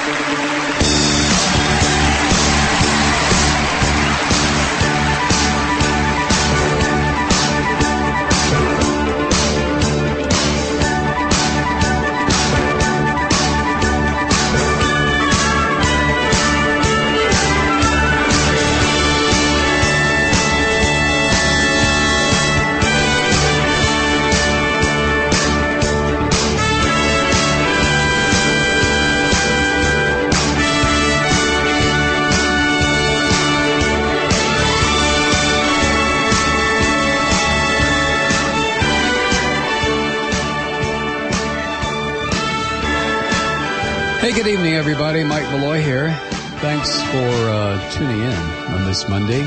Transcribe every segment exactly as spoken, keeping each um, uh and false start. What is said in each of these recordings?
Hey, good evening, everybody. Mike Malloy here. Thanks for uh, tuning in on this Monday.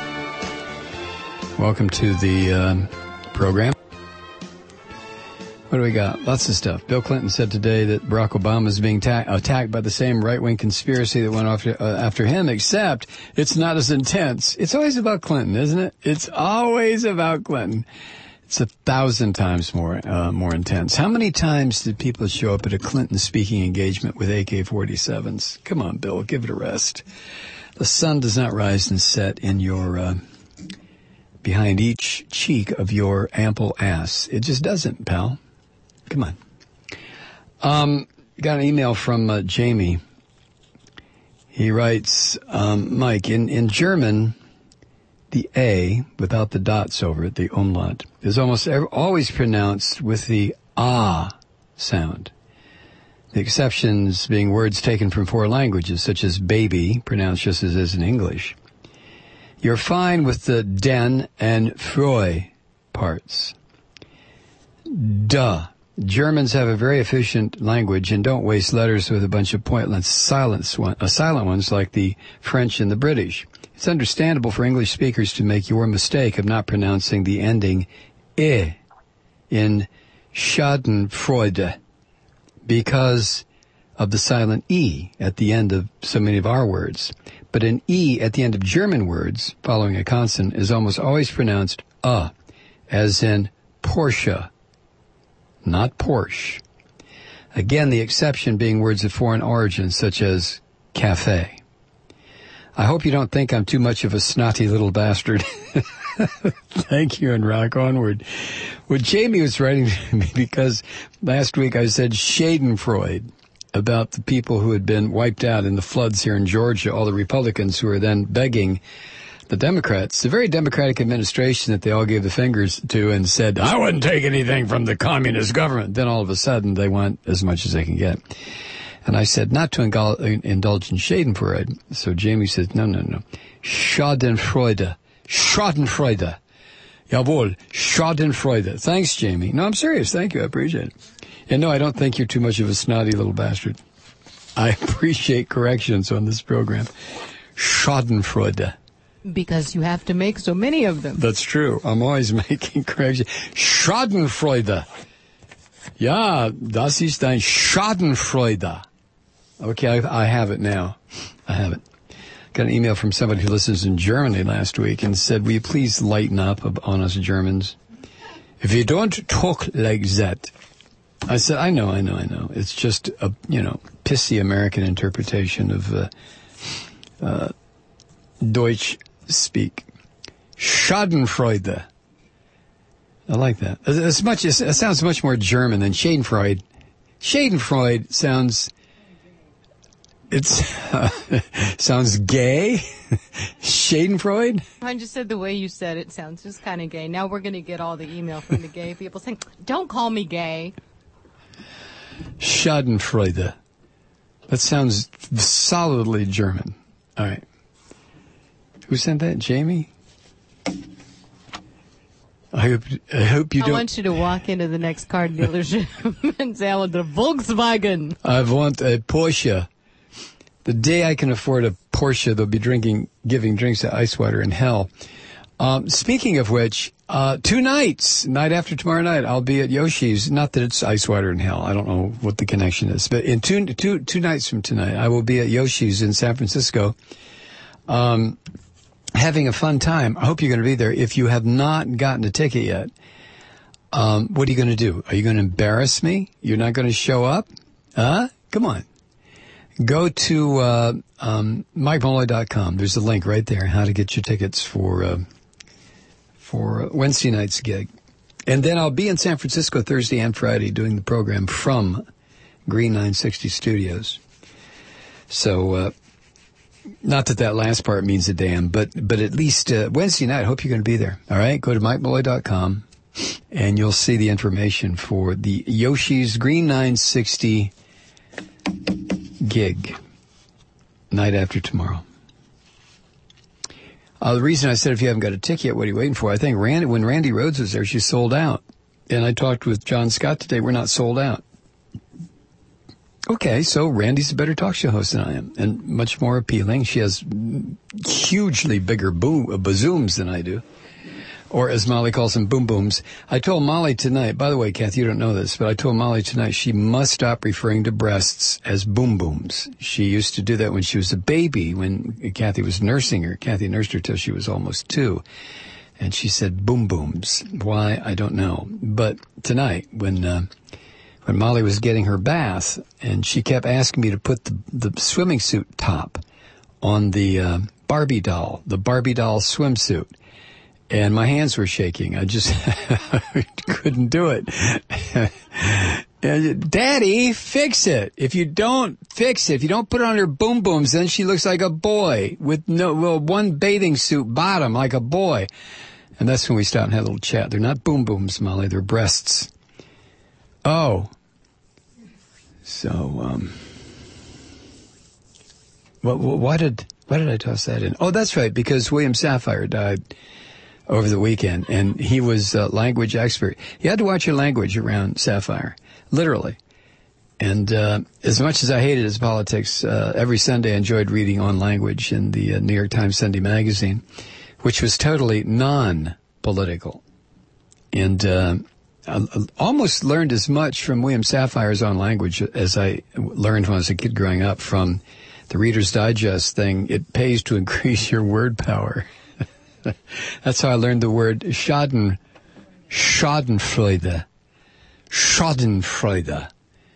Welcome to the um, program. What do we got? Lots of stuff. Bill Clinton said today that Barack Obama is being ta- attacked by the same right-wing conspiracy that went after, uh, after him, except it's not as intense. It's always about Clinton, isn't it? It's always about Clinton. It's a thousand times more uh, more intense. How many times did people show up at a Clinton speaking engagement with A K forty-sevens? Come on, Bill, give it a rest. The sun does not rise and set in your uh, behind each cheek of your ample ass. It just doesn't, pal. Come on. Um, got an email from uh, Jamie. He writes, um, Mike, in, in German, the A, without the dots over it, the umlaut, is almost ever, always pronounced with the ah sound. The exceptions being words taken from four languages, such as baby, pronounced just as is in English. You're fine with the den and freu parts. Duh. Germans have a very efficient language and don't waste letters with a bunch of pointless silent, one, uh, silent ones like the French and the British. It's understandable for English speakers to make your mistake of not pronouncing the ending I in Schadenfreude because of the silent E at the end of so many of our words. But an E at the end of German words, following a consonant, is almost always pronounced uh, as in Porsche, not Porsche. Again, the exception being words of foreign origin, such as cafe. I hope you don't think I'm too much of a snotty little bastard. Thank you, and rock onward. Well, Jamie was writing to me because last week I said Schadenfreude about the people who had been wiped out in the floods here in Georgia, all the Republicans who were then begging the Democrats, the very Democratic administration that they all gave the fingers to and said, I wouldn't take anything from the communist government. Then all of a sudden they want as much as they can get. And I said not to ingul- indulge in Schadenfreude. So Jamie says, no, no, no. Schadenfreude. Schadenfreude. Jawohl. Schadenfreude. Thanks, Jamie. No, I'm serious. Thank you. I appreciate it. And no, I don't think you're too much of a snotty little bastard. I appreciate corrections on this program. Schadenfreude. Because you have to make so many of them. That's true. I'm always making corrections. Schadenfreude. Ja, das ist ein Schadenfreude. Okay, I, I have it now. I have it. Got an email from somebody who listens in Germany last week and said, will you please lighten up on us Germans? If you don't talk like that. I said, I know, I know, I know. It's just a, you know, pissy American interpretation of uh, uh, Deutsch speak. Schadenfreude. I like that. As, as much as it sounds much more German than Schadenfreude. Schadenfreude sounds it's uh, sounds gay. Schadenfreude. I just said the way you said it sounds just kind of gay. Now we're going to get all the email from the gay people saying, "Don't call me gay." Schadenfreude. That sounds solidly German. All right. Who sent that? Jamie? I hope, I hope you I don't... I want you to walk into the next car dealership and say, I want a Volkswagen. I want a Porsche. The day I can afford a Porsche, they'll be drinking, giving drinks to Icewater in hell. Um, speaking of which, uh, two nights, night after tomorrow night, I'll be at Yoshi's. Not that it's Icewater in hell. I don't know what the connection is. But in two, two, two nights from tonight, I will be at Yoshi's in San Francisco. Um... having a fun time. I hope you're going to be there. If you have not gotten a ticket yet, um, what are you going to do? Are you going to embarrass me? You're not going to show up? Huh? Come on. go to uh, um, Mike Malloy dot com. There's a link right there, how to get your tickets for uh, for Wednesday night's gig. And then I'll be in San Francisco Thursday and Friday doing the program from Green nine sixty Studios. So, uh, not that that last part means a damn, but but at least uh, Wednesday night, I hope you're going to be there. All right? Go to Mike Malloy dot com, and you'll see the information for the Yoshi's Green nine sixty gig, night after tomorrow. Uh, the reason I said if you haven't got a ticket, what are you waiting for? I think Randy, when Randy Rhodes was there, she sold out. And I talked with John Scott today. We're not sold out. Okay, so Randy's a better talk show host than I am, and much more appealing. She has hugely bigger boom, uh, bazooms than I do. Or as Molly calls them, boom booms. I told Molly tonight, by the way, Kathy, you don't know this, but I told Molly tonight she must stop referring to breasts as boom booms. She used to do that when she was a baby, when Kathy was nursing her. Kathy nursed her till she was almost two. And she said boom booms. Why, I don't know. But tonight, when uh, when Molly was getting her bath, and she kept asking me to put the, the swimming suit top on the uh, Barbie doll, the Barbie doll swimsuit. And my hands were shaking. I just couldn't do it. And, Daddy, fix it. If you don't fix it, if you don't put it on her boom booms, then she looks like a boy with no well, one bathing suit bottom, like a boy. And that's when we stopped and had a little chat. They're not boom booms, Molly. They're breasts. Oh. So, um, what, what, why did, why did I toss that in? Oh, that's right, because William Sapphire died over the weekend, and he was a language expert. You had to watch your language around Sapphire, literally. And uh, as much as I hated his politics, uh, every Sunday I enjoyed reading On Language in the uh, New York Times Sunday magazine, which was totally non-political. And uh, I almost learned as much from William Sapphire's On Language as I learned when I was a kid growing up from the Reader's Digest thing. It pays to increase your word power. That's how I learned the word Schaden, Schadenfreude. Schadenfreude.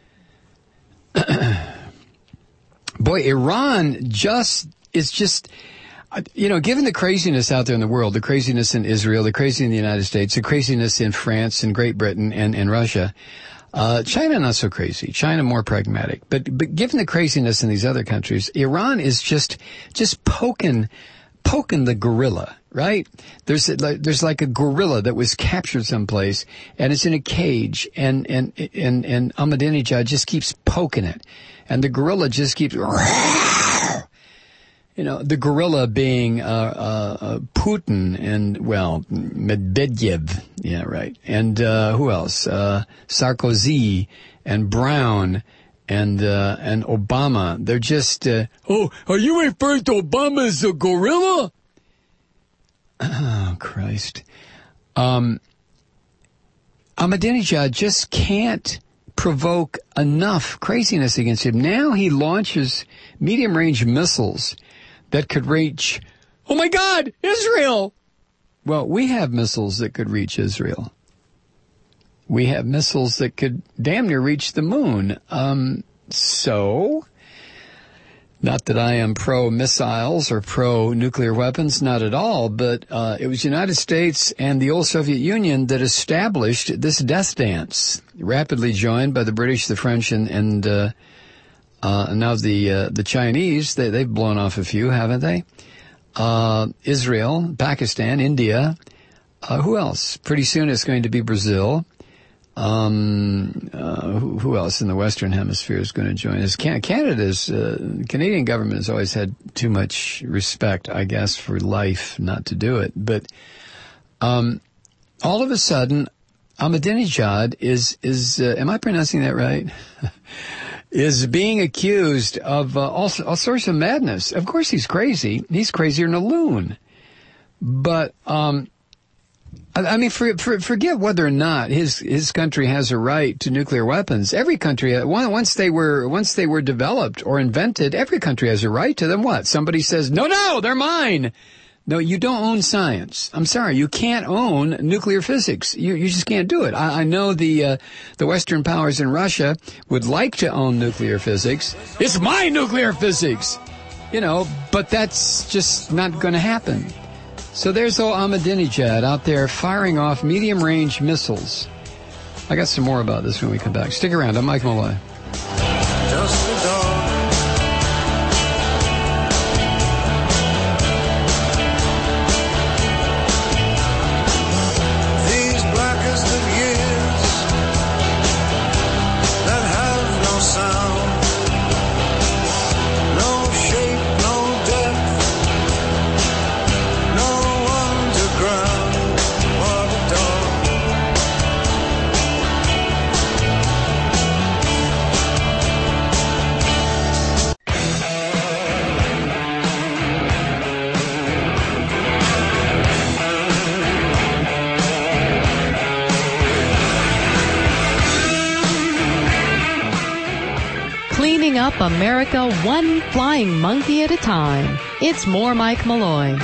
Boy, Iran just is just, you know, given the craziness out there in the world, the craziness in Israel, the craziness in the United States, the craziness in France and Great Britain and, and Russia, uh, China not so crazy. China more pragmatic. But, but given the craziness in these other countries, Iran is just, just poking, poking the gorilla. Right? There's like, there's like a gorilla that was captured someplace, and it's in a cage, and and and and Ahmadinejad just keeps poking it, and the gorilla just keeps, you know, the gorilla being uh, uh, uh, Putin and well Medvedev, yeah, right, and uh, who else? Uh, Sarkozy and Brown. And, uh, and Obama. They're just, uh, oh, are you referring to Obama as a gorilla? Oh, Christ. Um, Ahmadinejad just can't provoke enough craziness against him. Now he launches medium-range missiles that could reach, oh my God, Israel! Well, we have missiles that could reach Israel. We have missiles that could damn near reach the moon. Um, so, not that I am pro-missiles or pro-nuclear weapons, not at all, but uh, it was the United States and the old Soviet Union that established this death dance, rapidly joined by the British, the French, and, and uh, uh, now the uh, the Chinese. They, they've blown off a few, haven't they? Uh, Israel, Pakistan, India. Uh, who else? Pretty soon it's going to be Brazil. Um, uh, who, who else in the Western Hemisphere is going to join us? Can- Canada's, uh, Canadian government has always had too much respect, I guess, for life not to do it. But, um, all of a sudden, Ahmadinejad is, is, uh, am I pronouncing that right? is being accused of, uh, all, all sorts of madness. Of course he's crazy. He's crazier than a loon. But, um, I mean, for, for, forget whether or not his his country has a right to nuclear weapons. Every country, once they were once they were developed or invented, every country has a right to them. What? Somebody says, no, no, they're mine. No, you don't own science. I'm sorry, you can't own nuclear physics. You you just can't do it. I, I know the uh, the Western powers in Russia would like to own nuclear physics. It's my nuclear physics, you know, but that's just not going to happen. So there's old Ahmadinejad out there firing off medium-range missiles. I got some more about this when we come back. Stick around. I'm Mike Malloy. Just a dog. Cleaning up America one flying monkey at a time. It's more Mike Malloy.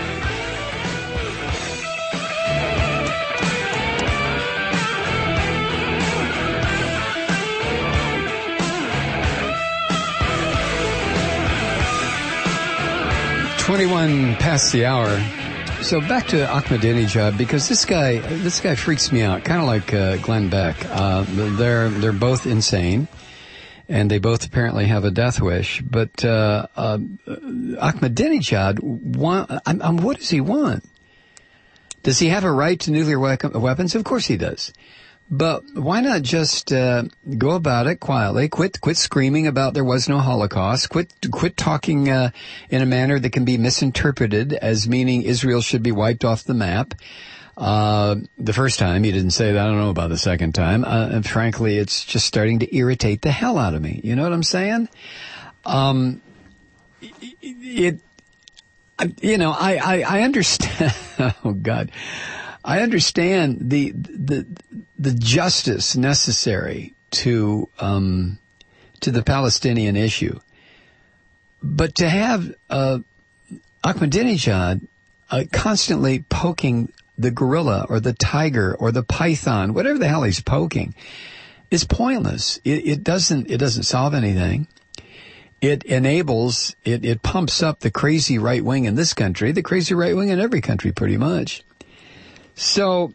twenty-one past the hour. So back to Ahmadinejad, because this guy, this guy freaks me out, kind of like uh, Glenn Beck. Uh, they're they're both insane, and they both apparently have a death wish. But uh, uh, Ahmadinejad, want, um, um, what does he want? Does he have a right to nuclear we- weapons? Of course he does. But why not just uh, go about it quietly? Quit, quit screaming about there was no Holocaust. Quit, quit talking uh, in a manner that can be misinterpreted as meaning Israel should be wiped off the map. Uh, the first time he didn't say that. I don't know about the second time. Uh, and frankly, it's just starting to irritate the hell out of me. You know what I'm saying? Um, it, you know, I, I, I understand. Oh God. I understand the the the justice necessary to um, to the Palestinian issue, but to have uh, Ahmadinejad uh, constantly poking the gorilla or the tiger or the python, whatever the hell he's poking, is pointless. It, it doesn't it doesn't solve anything. It enables it it pumps up the crazy right wing in this country, the crazy right wing in every country, pretty much. So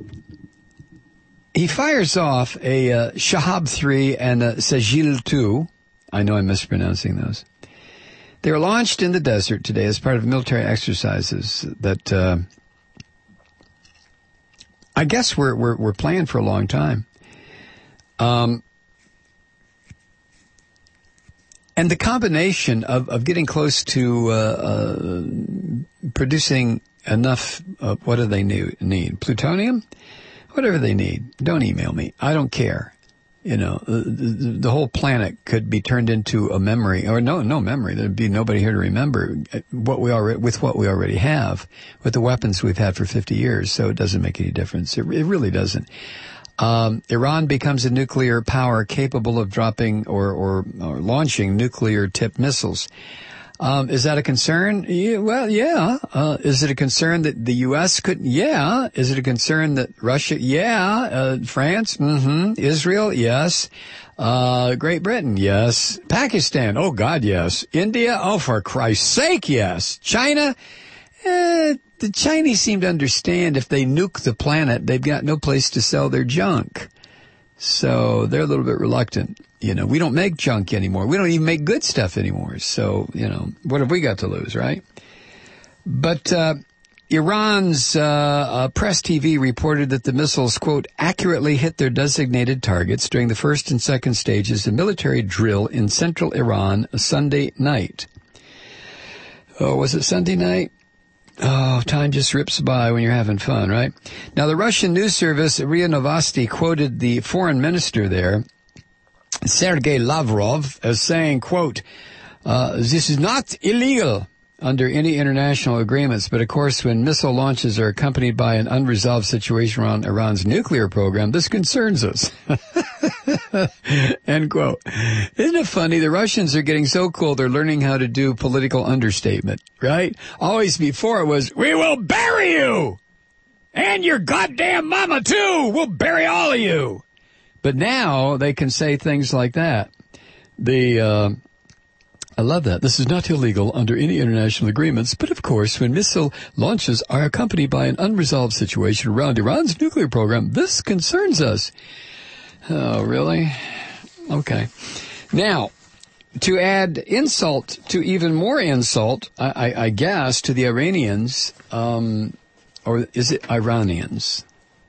he fires off a uh, Shahab three and a Sajil two. I know I'm mispronouncing those. They were launched in the desert today as part of military exercises that uh, I guess were, were, were planned for a long time. Um, and the combination of, of getting close to uh, uh, producing enough, uh, what do they need? Plutonium? Whatever they need. Don't email me. I don't care. You know, the, the, the whole planet could be turned into a memory, or no, no memory. There'd be nobody here to remember what we already, with what we already have, with the weapons we've had for fifty years. So it doesn't make any difference. It, it really doesn't. Um, Iran becomes a nuclear power capable of dropping or, or, or launching nuclear-tipped missiles. Um, is that a concern? Yeah, well, yeah. Uh, is it a concern that the U S could? Yeah. Is it a concern that Russia? Yeah. Uh, France? Mm-hmm. Israel? Yes. Uh, Great Britain? Yes. Pakistan? Oh, God, yes. India? Oh, for Christ's sake, yes. China? Eh, the Chinese seem to understand if they nuke the planet, they've got no place to sell their junk. So they're a little bit reluctant. You know, we don't make junk anymore. We don't even make good stuff anymore. So, you know, what have we got to lose, right? But uh, Iran's uh, uh, Press T V reported that the missiles, quote, accurately hit their designated targets during the first and second stages of military drill in central Iran Sunday night. Oh, was it Sunday night? Oh, time just rips by when you're having fun, right? Now, the Russian news service, R I A Novosti, quoted the foreign minister there, Sergei Lavrov, as saying, quote, uh, this is not illegal. under any international agreements, but of course when missile launches are accompanied by an unresolved situation around Iran's nuclear program, this concerns us. End quote. Isn't it funny? The Russians are getting so cool, they're learning how to do political understatement, right? Always before it was, we will bury you! And your goddamn mama too! We'll bury all of you! But now they can say things like that. The, uh, I love that. This is not illegal under any international agreements, but of course, when missile launches are accompanied by an unresolved situation around Iran's nuclear program, this concerns us. Oh, really? Okay. Now, to add insult to even more insult, I, I, I guess, to the Iranians, um, or is it Iranians?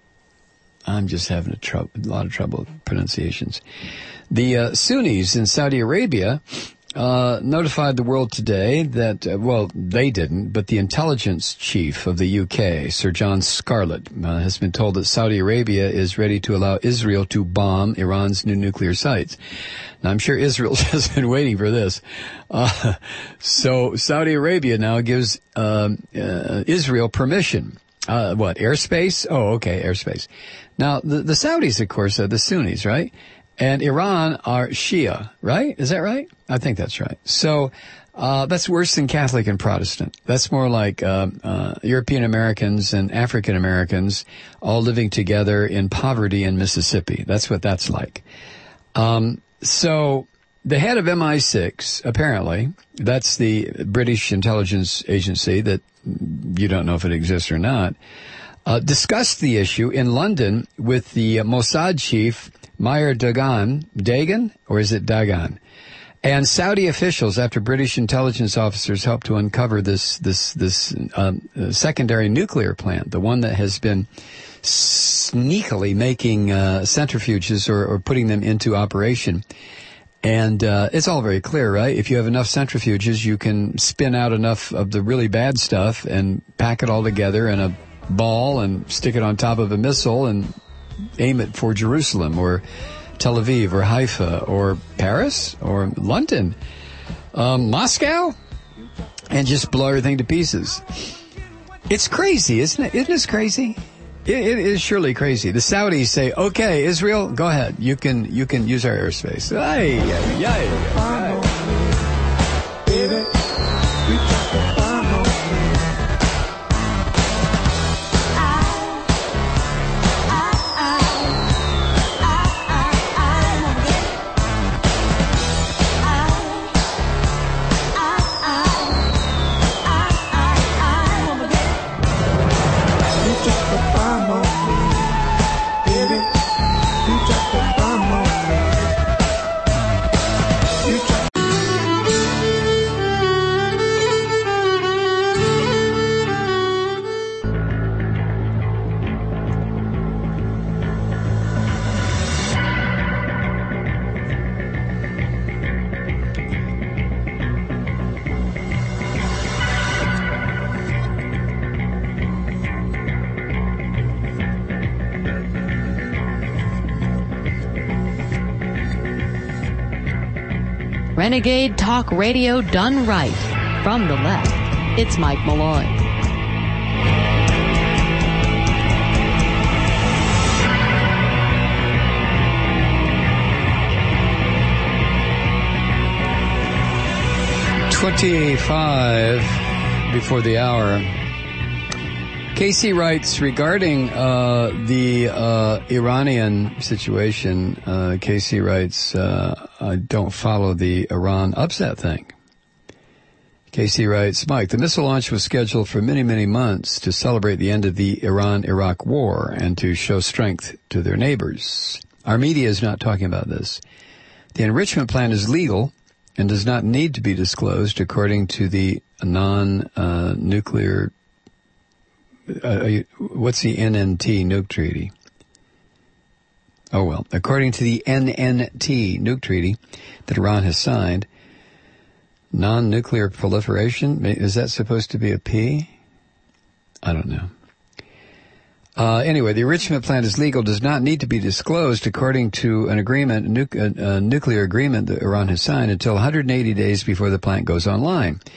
I'm just having a, trou- a lot of trouble with pronunciations. The uh, Sunnis in Saudi Arabia uh, notified the world today that, uh, well, they didn't, but the intelligence chief of the U K, Sir John Scarlett, uh, has been told that Saudi Arabia is ready to allow Israel to bomb Iran's new nuclear sites. Now, I'm sure Israel has been waiting for this. Uh, so Saudi Arabia now gives uh, uh, Israel permission. Uh, what, airspace? Oh, okay, airspace. Now, the, the Saudis, of course, are the Sunnis, right? And Iran are Shia, right? Is that right? I think that's right. So, uh, that's worse than Catholic and Protestant. That's more like, uh, uh, European Americans and African Americans all living together in poverty in Mississippi. That's what that's like. Um, so, the head of M I six, apparently, that's the British intelligence agency that you don't know if it exists or not, uh, discussed the issue in London with the uh, Mossad chief, Meir Dagan, Dagan, or is it Dagan? And Saudi officials, after British intelligence officers helped to uncover this, this, this, um, uh, secondary nuclear plant, the one that has been sneakily making, uh, centrifuges or, or putting them into operation. And, uh, it's all very clear, right? If you have enough centrifuges, you can spin out enough of the really bad stuff and pack it all together in a ball and stick it on top of a missile and aim it for Jerusalem or Tel Aviv or Haifa or Paris or London, um, Moscow, and just blow everything to pieces. It's crazy, isn't it? Isn't this crazy? It, it is surely crazy. The Saudis say, okay, Israel, go ahead. You can, you can use our airspace. Aye, aye, aye, aye. Renegade Talk Radio done right. From the left, it's Mike Malloy. twenty-five before the hour. Casey writes regarding uh, the uh, Iranian situation. Uh, Casey writes, uh, I don't follow the Iran upset thing. Casey writes, Mike, the missile launch was scheduled for many, many months to celebrate the end of the Iran-Iraq war and to show strength to their neighbors. Our media is not talking about this. The enrichment plan is legal and does not need to be disclosed according to the non-nuclear uh, Uh, what's the N N T nuke treaty? Oh, well, according to the N N T nuke treaty that Iran has signed, non-nuclear proliferation, is that supposed to be a P? I don't know. Uh, anyway, the enrichment plan is legal, does not need to be disclosed according to an agreement, a, nu- a, a nuclear agreement that Iran has signed until one hundred eighty days before the plant goes online.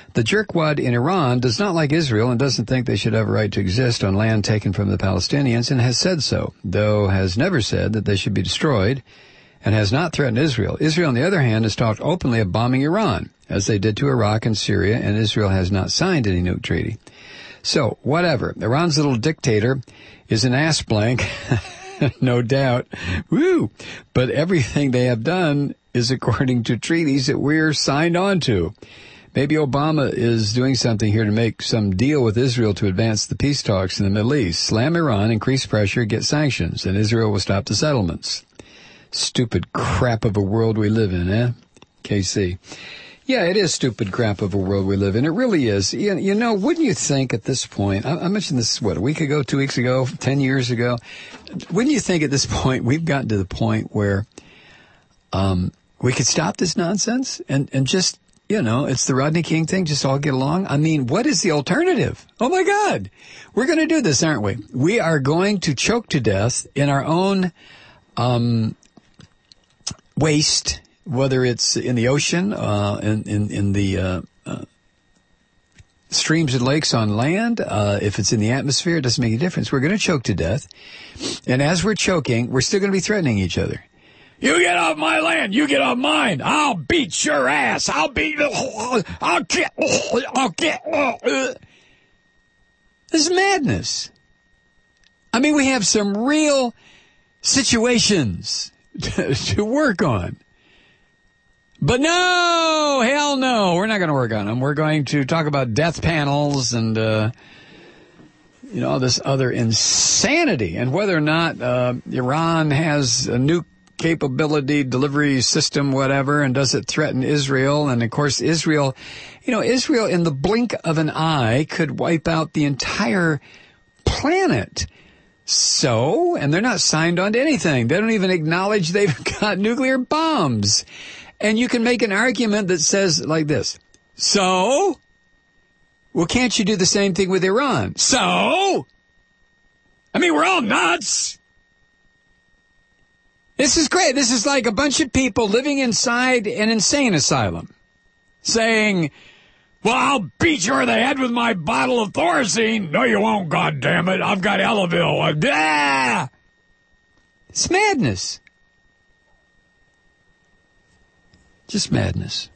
The jerkwad in Iran does not like Israel and doesn't think they should have a right to exist on land taken from the Palestinians and has said so, though has never said that they should be destroyed and has not threatened Israel. Israel, on the other hand, has talked openly of bombing Iran, as they did to Iraq and Syria, and Israel has not signed any nuke treaty. So, whatever. Iran's little dictator is an ass blank, no doubt. Woo! But everything they have done is according to treaties that we're signed on to. Maybe Obama is doing something here to make some deal with Israel to advance the peace talks in the Middle East. Slam Iran, increase pressure, get sanctions, and Israel will stop the settlements. Stupid crap of a world we live in, eh? K C. Yeah, it is stupid crap of a world we live in. It really is. You, you know, wouldn't you think at this point, I, I mentioned this, what, a week ago, two weeks ago, ten years ago, wouldn't you think at this point we've gotten to the point where um, we could stop this nonsense and, and just, you know, it's the Rodney King thing, just all get along? I mean, what is the alternative? Oh, my God. We're going to do this, aren't we? We are going to choke to death in our own um, waste, whether it's in the ocean, uh, in, in, in the uh, uh, streams and lakes on land, uh, if it's in the atmosphere, it doesn't make a difference. We're going to choke to death. And as we're choking, we're still going to be threatening each other. You get off my land. You get off mine. I'll beat your ass. I'll beat. I'll get. I'll get. This is madness. I mean, we have some real situations to, to work on. But no, hell no, we're not going to work on them. We're going to talk about death panels and, uh, you know, all this other insanity and whether or not uh, Iran has a nuke capability, delivery system, whatever, and does it threaten Israel? And, of course, Israel, you know, Israel in the blink of an eye could wipe out the entire planet. So, and they're not signed on to anything. They don't even acknowledge they've got nuclear bombs. And you can make an argument that says like this. So? Well, can't you do the same thing with Iran? So? I mean, we're all nuts. This is great. This is like a bunch of people living inside an insane asylum saying, well, I'll beat you over the head with my bottle of Thorazine. No, you won't, goddammit. I've got Elavil. Ah! It's madness. Just madness.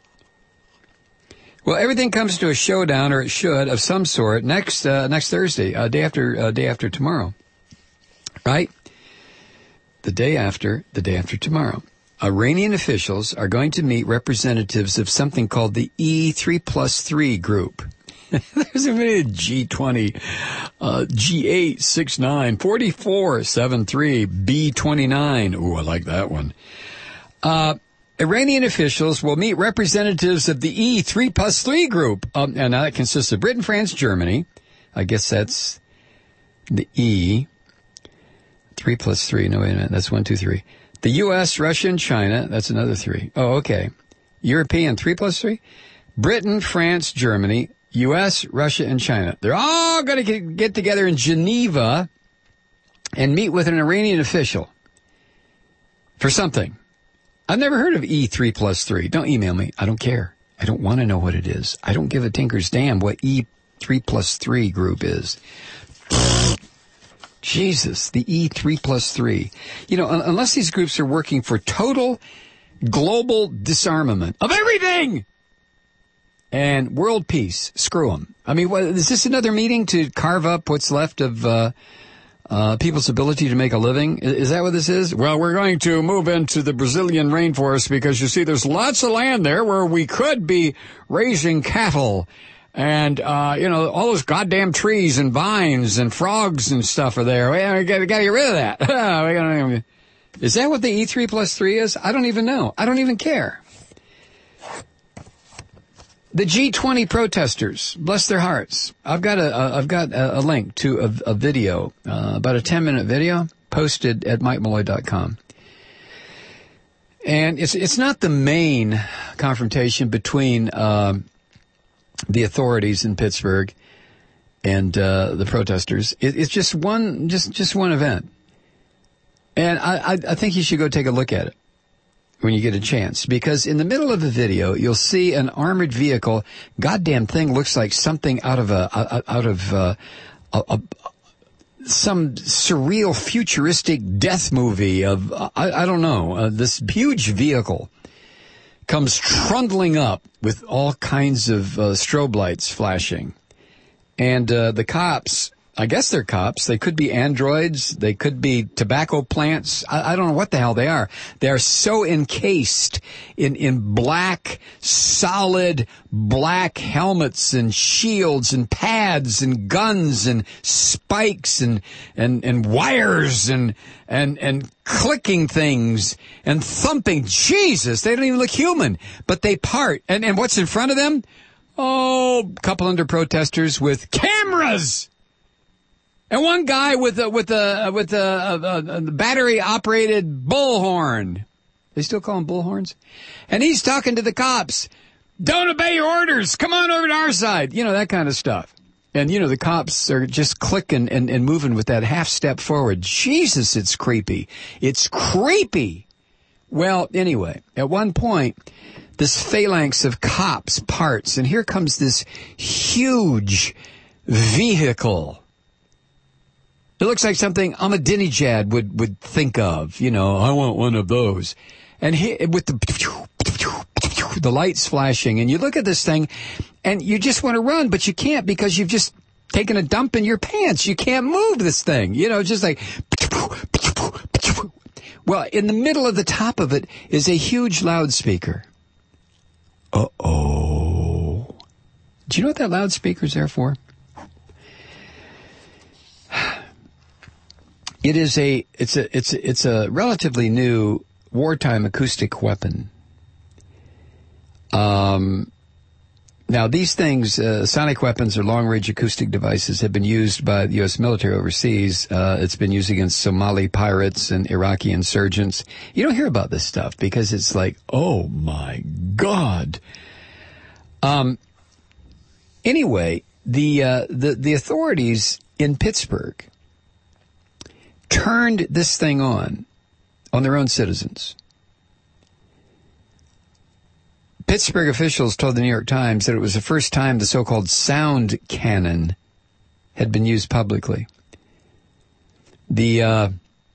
Well, everything comes to a showdown, or it should, of some sort, next uh, next Thursday, uh, day after uh, day after tomorrow. Right? The day after, the day after tomorrow. Iranian officials are going to meet representatives of something called the E three plus three group. There's a G twenty, uh, G eight, six nine, forty-four, seven three, B twenty-nine. Ooh, I like that one. Uh, Iranian officials will meet representatives of the E three plus three group. Um, and that consists of Britain, France, Germany. I guess that's the E. Three plus three. No, wait a minute. That's one, two, three. The U S, Russia, and China. That's another three. Oh, okay. European, three plus three. Britain, France, Germany, U S, Russia, and China. They're all going to get together in Geneva and meet with an Iranian official for something. I've never heard of E three plus three. Don't email me. I don't care. I don't want to know what it is. I don't give a tinker's damn what E three plus three group is. Jesus, the E three plus three. You know, un- unless these groups are working for total global disarmament of everything and world peace, screw them. I mean, what, is this another meeting to carve up what's left of uh, uh, people's ability to make a living? Is, is that what this is? Well, we're going to move into the Brazilian rainforest because, you see, there's lots of land there where we could be raising cattle. And, uh, you know, all those goddamn trees and vines and frogs and stuff are there. We gotta, gotta get rid of that. we gotta, is that what the E three plus three is? I don't even know. I don't even care. The G twenty protesters, bless their hearts. I've got a, a I've got a, a link to a, a video, uh, about a ten minute video posted at mike malloy dot com. And it's, it's not the main confrontation between, um, the authorities in Pittsburgh and uh, the protesters. It, it's just one, just just one event, and I, I I think you should go take a look at it. when you get a chance, because in the middle of the video, you'll see an armored vehicle. Goddamn thing looks like something out of a, a out of uh, a, a, some surreal futuristic death movie of, I, I don't know, uh, this huge vehicle comes trundling up with all kinds of uh, strobe lights flashing. And uh, the cops, I guess they're cops. They could be androids. They could be tobacco plants. I, I don't know what the hell they are. They are so encased in, in black, solid black helmets and shields and pads and guns and spikes and, and, and wires and, and, and clicking things and thumping. Jesus, they don't even look human, but they part. And, and what's in front of them? Oh, a couple hundred protesters with cameras. And one guy with a, with a, with a, a, a battery operated bullhorn. They still call them bullhorns? And he's talking to the cops. Don't obey your orders. Come on over to our side. You know, that kind of stuff. And, you know, the cops are just clicking and, and moving with that half step forward. Jesus, it's creepy. It's creepy. Well, anyway, at one point, this phalanx of cops parts, and here comes this huge vehicle. It looks like something Ahmadinejad would, would think of. You know, I want one of those. And he, with the, the lights flashing, and you look at this thing, and you just want to run, but you can't because you've just taken a dump in your pants. You can't move this thing. You know, just like... Well, in the middle of the top of it is a huge loudspeaker. Uh-oh. Do you know what that loudspeaker's there for? It is a, it's a, it's a, it's a relatively new wartime acoustic weapon. Um, now these things, uh, sonic weapons or long-range acoustic devices have been used by the U S military overseas. Uh, it's been used against Somali pirates and Iraqi insurgents. You don't hear about this stuff because it's like, oh my God. Um, anyway, the, uh, the, the authorities in Pittsburgh turned this thing on, on their own citizens. Pittsburgh officials told the New York Times that it was the first time the so-called sound cannon had been used publicly. The, uh,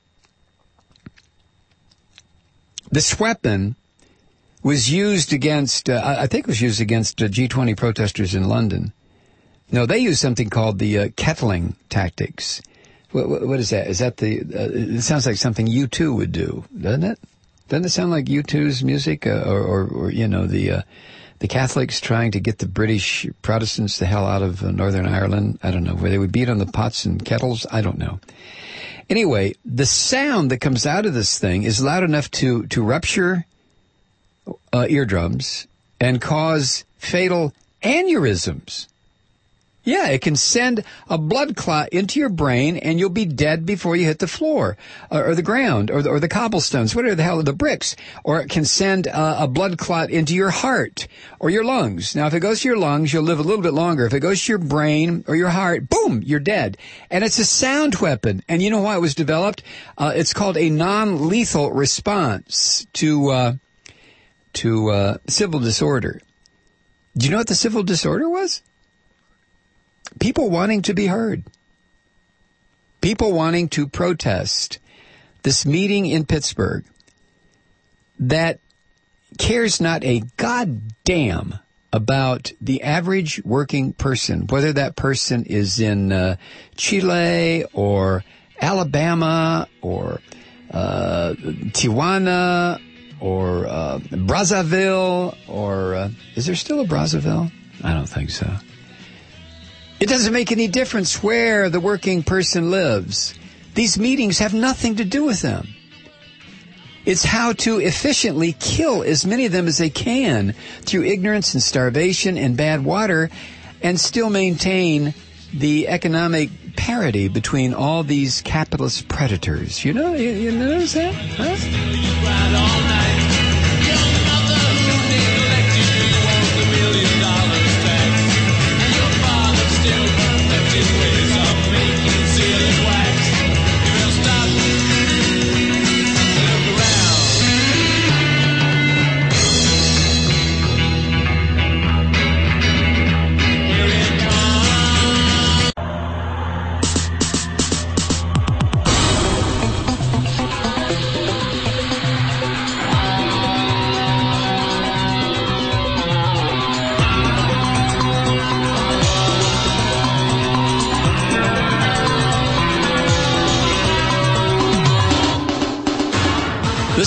this weapon was used against, uh, I think it was used against uh, G twenty protesters in London. No, they used something called the uh, kettling tactics. What, what, what is that? Is that the, uh, it sounds like something U two would do, doesn't it? Doesn't it sound like U two's music, uh, or, or, or, you know, the, uh, the Catholics trying to get the British Protestants the hell out of uh, Northern Ireland? I don't know, where they would beat on the pots and kettles? I don't know. Anyway, the sound that comes out of this thing is loud enough to, to rupture uh, eardrums and cause fatal aneurysms. Yeah, it can send a blood clot into your brain, and you'll be dead before you hit the floor, or, or the ground, or the, or the cobblestones, whatever the hell are the bricks. Or it can send uh, a blood clot into your heart or your lungs. Now, if it goes to your lungs, you'll live a little bit longer. If it goes to your brain or your heart, boom, you're dead. And it's a sound weapon. And you know why it was developed? Uh, it's called a non-lethal response to uh, to uh, civil disorder. Do you know what the civil disorder was? People wanting to be heard. People wanting to protest this meeting in Pittsburgh that cares not a goddamn about the average working person, whether that person is in uh, Chile or Alabama or uh, Tijuana or uh, Brazzaville or uh, is there still a Brazzaville? I don't think so. It doesn't make any difference where the working person lives. These meetings have nothing to do with them. It's how to efficiently kill as many of them as they can through ignorance and starvation and bad water and still maintain the economic parity between all these capitalist predators. You know, you, you notice that? Huh?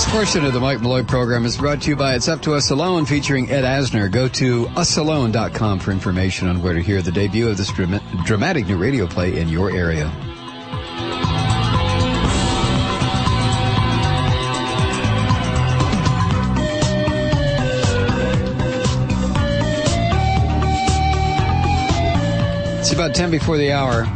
This portion of the Mike Malloy program is brought to you by It's Up to Us Alone, featuring Ed Asner. Go to us alone dot com for information on where to hear the debut of this dram- dramatic new radio play in your area. It's about ten before the hour.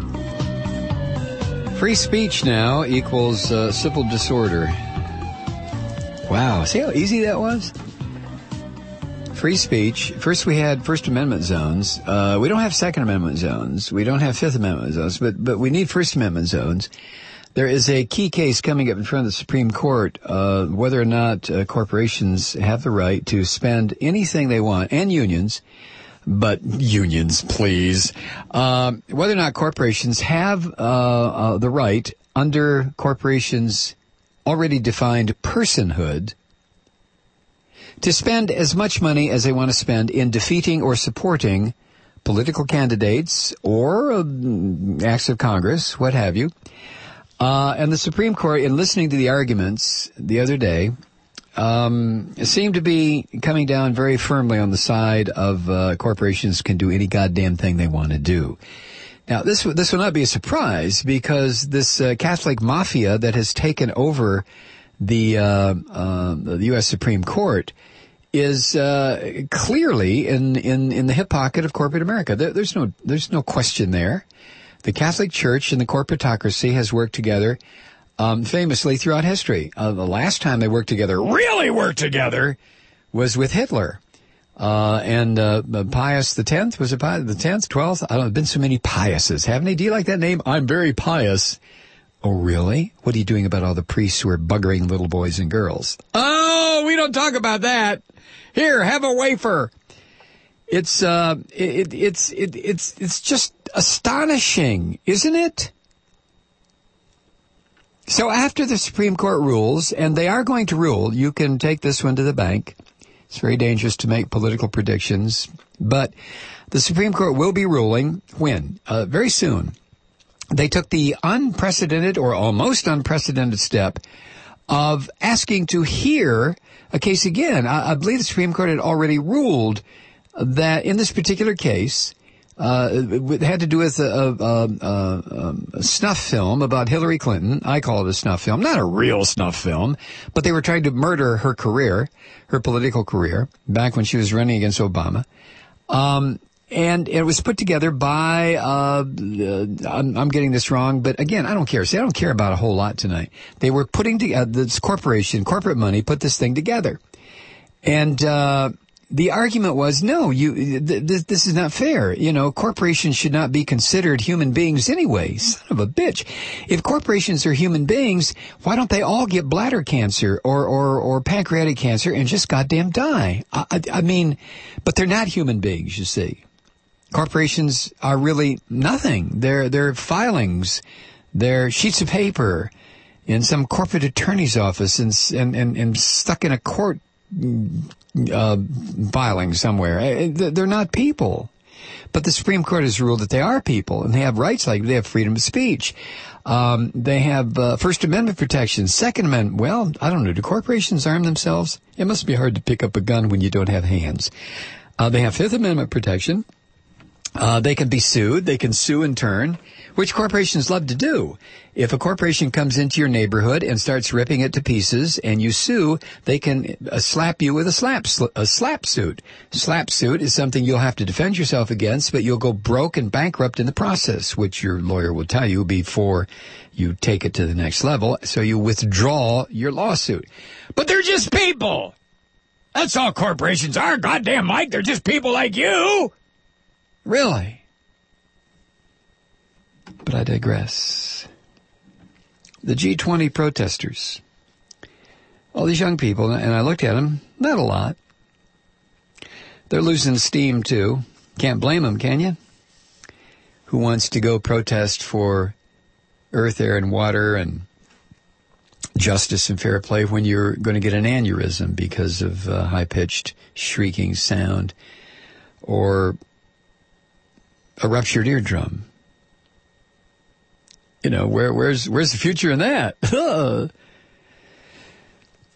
Free speech now equals uh, civil disorder. Wow, see how easy that was? Free speech. First we had First Amendment zones. Uh, we don't have Second Amendment zones. We don't have Fifth Amendment zones, but, but we need First Amendment zones. There is a key case coming up in front of the Supreme Court, uh, whether or not uh, corporations have the right to spend anything they want, and unions, but unions, please, um, whether or not corporations have uh, uh, the right under corporations' already defined personhood to spend as much money as they want to spend in defeating or supporting political candidates or uh, acts of Congress, what have you. Uh, and the Supreme Court, in listening to the arguments the other day, um, seemed to be coming down very firmly on the side of uh, corporations can do any goddamn thing they want to do. Now, this this will not be a surprise because this uh, Catholic mafia that has taken over the uh, uh, the U S Supreme Court is uh, clearly in, in, in the hip pocket of corporate America. There, there's no there's no question there. The Catholic Church and the corporatocracy has worked together um, famously throughout history. Uh, the last time they worked together, really worked together, was with Hitler. Uh, and, uh, Pius the tenth, was it Pius the tenth, twelfth? I don't know, there's been so many Piuses, haven't they? Do you like that name? I'm very pious. Oh, really? What are you doing about all the priests who are buggering little boys and girls? Oh, we don't talk about that. Here, have a wafer. It's, uh, it, it's, it, it's, it's just astonishing, isn't it? So after the Supreme Court rules, and they are going to rule, you can take this one to the bank. It's very dangerous to make political predictions, but the Supreme Court will be ruling when? Uh, very soon. They took the unprecedented or almost unprecedented step of asking to hear a case again. I, I believe the Supreme Court had already ruled that in this particular case, uh, it had to do with a, a, a, a snuff film about Hillary Clinton. I call it a snuff film, not a real snuff film, but they were trying to murder her career, her political career, back when she was running against Obama. Um, and it was put together by, uh, uh I'm, I'm getting this wrong, but again, I don't care. See, I don't care about a whole lot tonight. They were putting together, this corporation, corporate money, put this thing together. And, uh, the argument was, no, you, th- th- this is not fair. You know, corporations should not be considered human beings anyway. Son of a bitch. If corporations are human beings, why don't they all get bladder cancer or, or, or pancreatic cancer and just goddamn die? I, I, I mean, but they're not human beings, you see. Corporations are really nothing. They're, they're filings. They're sheets of paper in some corporate attorney's office and, and, and, and stuck in a court Uh, filing somewhere. They're not people. But the Supreme Court has ruled that they are people, and they have rights like they have freedom of speech. Um, they have uh, First Amendment protection, Second Amendment. Well, I don't know. Do corporations arm themselves? It must be hard to pick up a gun when you don't have hands. Uh, they have Fifth Amendment protection. Uh, they can be sued. They can sue in turn, which corporations love to do. If a corporation comes into your neighborhood and starts ripping it to pieces and you sue, they can uh, slap you with a slap, sl- a slap suit. Slap suit is something you'll have to defend yourself against, but you'll go broke and bankrupt in the process, which your lawyer will tell you before you take it to the next level. So you withdraw your lawsuit. But they're just people. That's all corporations are. Goddamn, Mike, they're just people like you. Really? But I digress. The G twenty protesters. All these young people, and I looked at them, not a lot. They're losing steam, too. Can't blame them, can you? Who wants to go protest for earth, air, and water and justice and fair play when you're going to get an aneurysm because of uh, high-pitched shrieking sound or a ruptured eardrum? You know, where, where's, where's the future in that?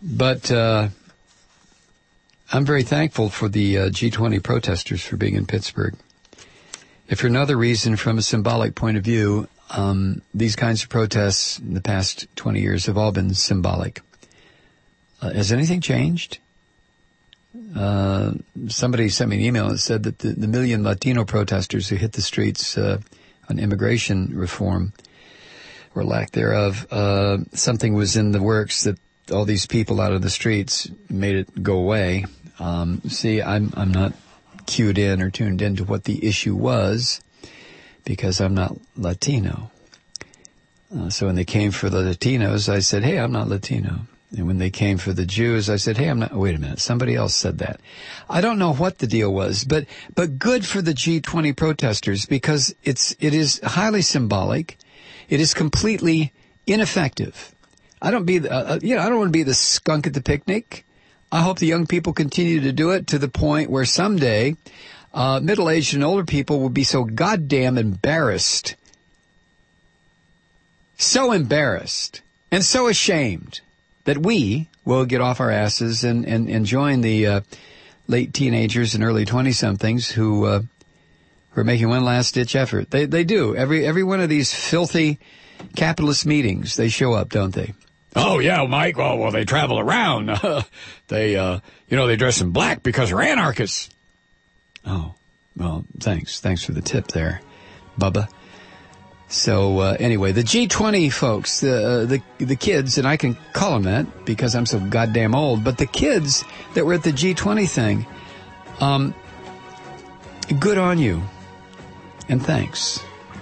But uh, I'm very thankful for the uh, G twenty protesters for being in Pittsburgh. If for another reason, from a symbolic point of view, um, these kinds of protests in the past twenty years have all been symbolic. Uh, has anything changed? Uh, somebody sent me an email that said that the, the million Latino protesters who hit the streets uh, on immigration reform, or lack thereof, uh, something was in the works that all these people out of the streets made it go away. Um, see, I'm I'm not cued in or tuned into what the issue was because I'm not Latino. Uh, so when they came for the Latinos, I said, hey, I'm not Latino. And when they came for the Jews, I said, hey, I'm not, wait a minute, somebody else said that. I don't know what the deal was, but, but good for the G twenty protesters because it's, it is highly symbolic. It is completely ineffective. I don't be, uh, you know, I don't want to be the skunk at the picnic. I hope the young people continue to do it to the point where someday, uh, middle-aged and older people will be so goddamn embarrassed, so embarrassed and so ashamed that we will get off our asses and, and, and join the uh, late teenagers and early twenty-somethings who, uh, who are making one last-ditch effort. They they do. Every every one of these filthy capitalist meetings, they show up, don't they? Oh, yeah, Mike. Oh, well, they travel around. they, uh, you know, they dress in black because they're anarchists. Oh, well, thanks. Thanks for the tip there, Bubba. So, uh, anyway, the G twenty folks, the, uh, the, the kids, and I can call them that because I'm so goddamn old, but the kids that were at the G twenty thing, um, good on you. And thanks.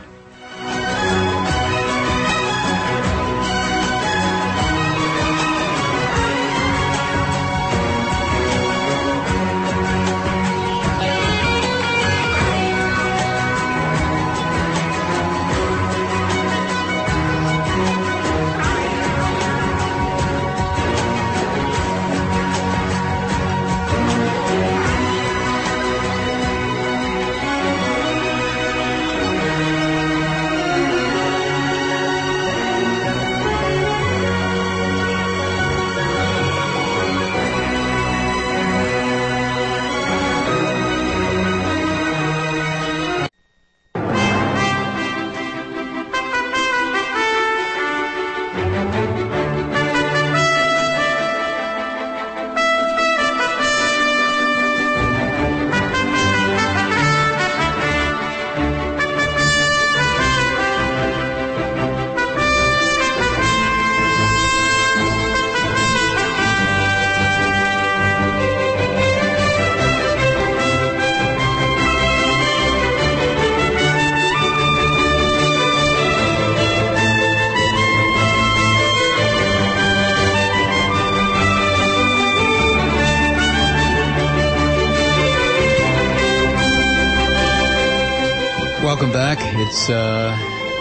Welcome back. It's uh,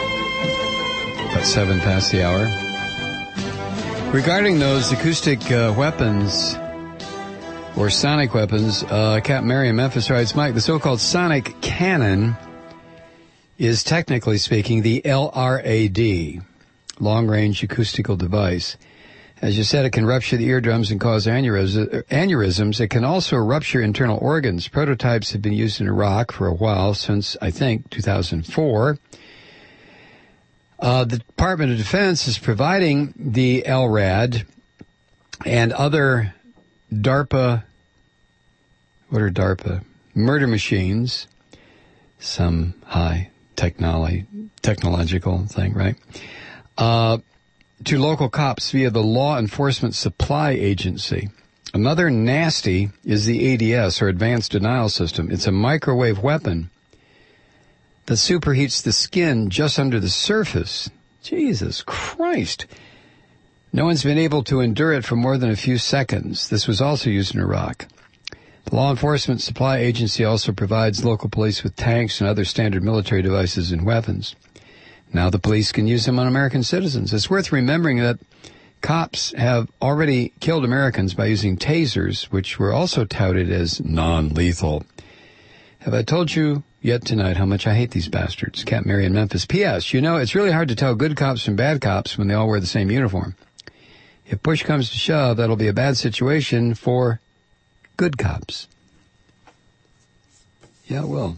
about seven past the hour. Regarding those acoustic uh, weapons or sonic weapons, uh, Captain Mary in Memphis writes, Mike, the so-called sonic cannon is technically speaking the L R A D, long-range acoustical device. As you said, it can rupture the eardrums and cause aneurysms. It can also rupture internal organs. Prototypes have been used in Iraq for a while, since, I think, two thousand four. Uh, the Department of Defense is providing the L R A D and other DARPA, what are DARPA? Murder machines, some high technology, technological thing, right? Uh, to local cops via the Law Enforcement Supply Agency. Another nasty is the A D S, or Advanced Denial System. It's a microwave weapon that superheats the skin just under the surface. Jesus Christ. No one's been able to endure it for more than a few seconds. This was also used in Iraq. The Law Enforcement Supply Agency also provides local police with tanks and other standard military devices and weapons. Now the police can use them on American citizens. It's worth remembering that cops have already killed Americans by using tasers, which were also touted as non-lethal. Have I told you yet tonight how much I hate these bastards? Cat Mary in Memphis. P S. You know, it's really hard to tell good cops from bad cops when they all wear the same uniform. if push comes to shove, that'll be a bad situation for good cops. Yeah, it will.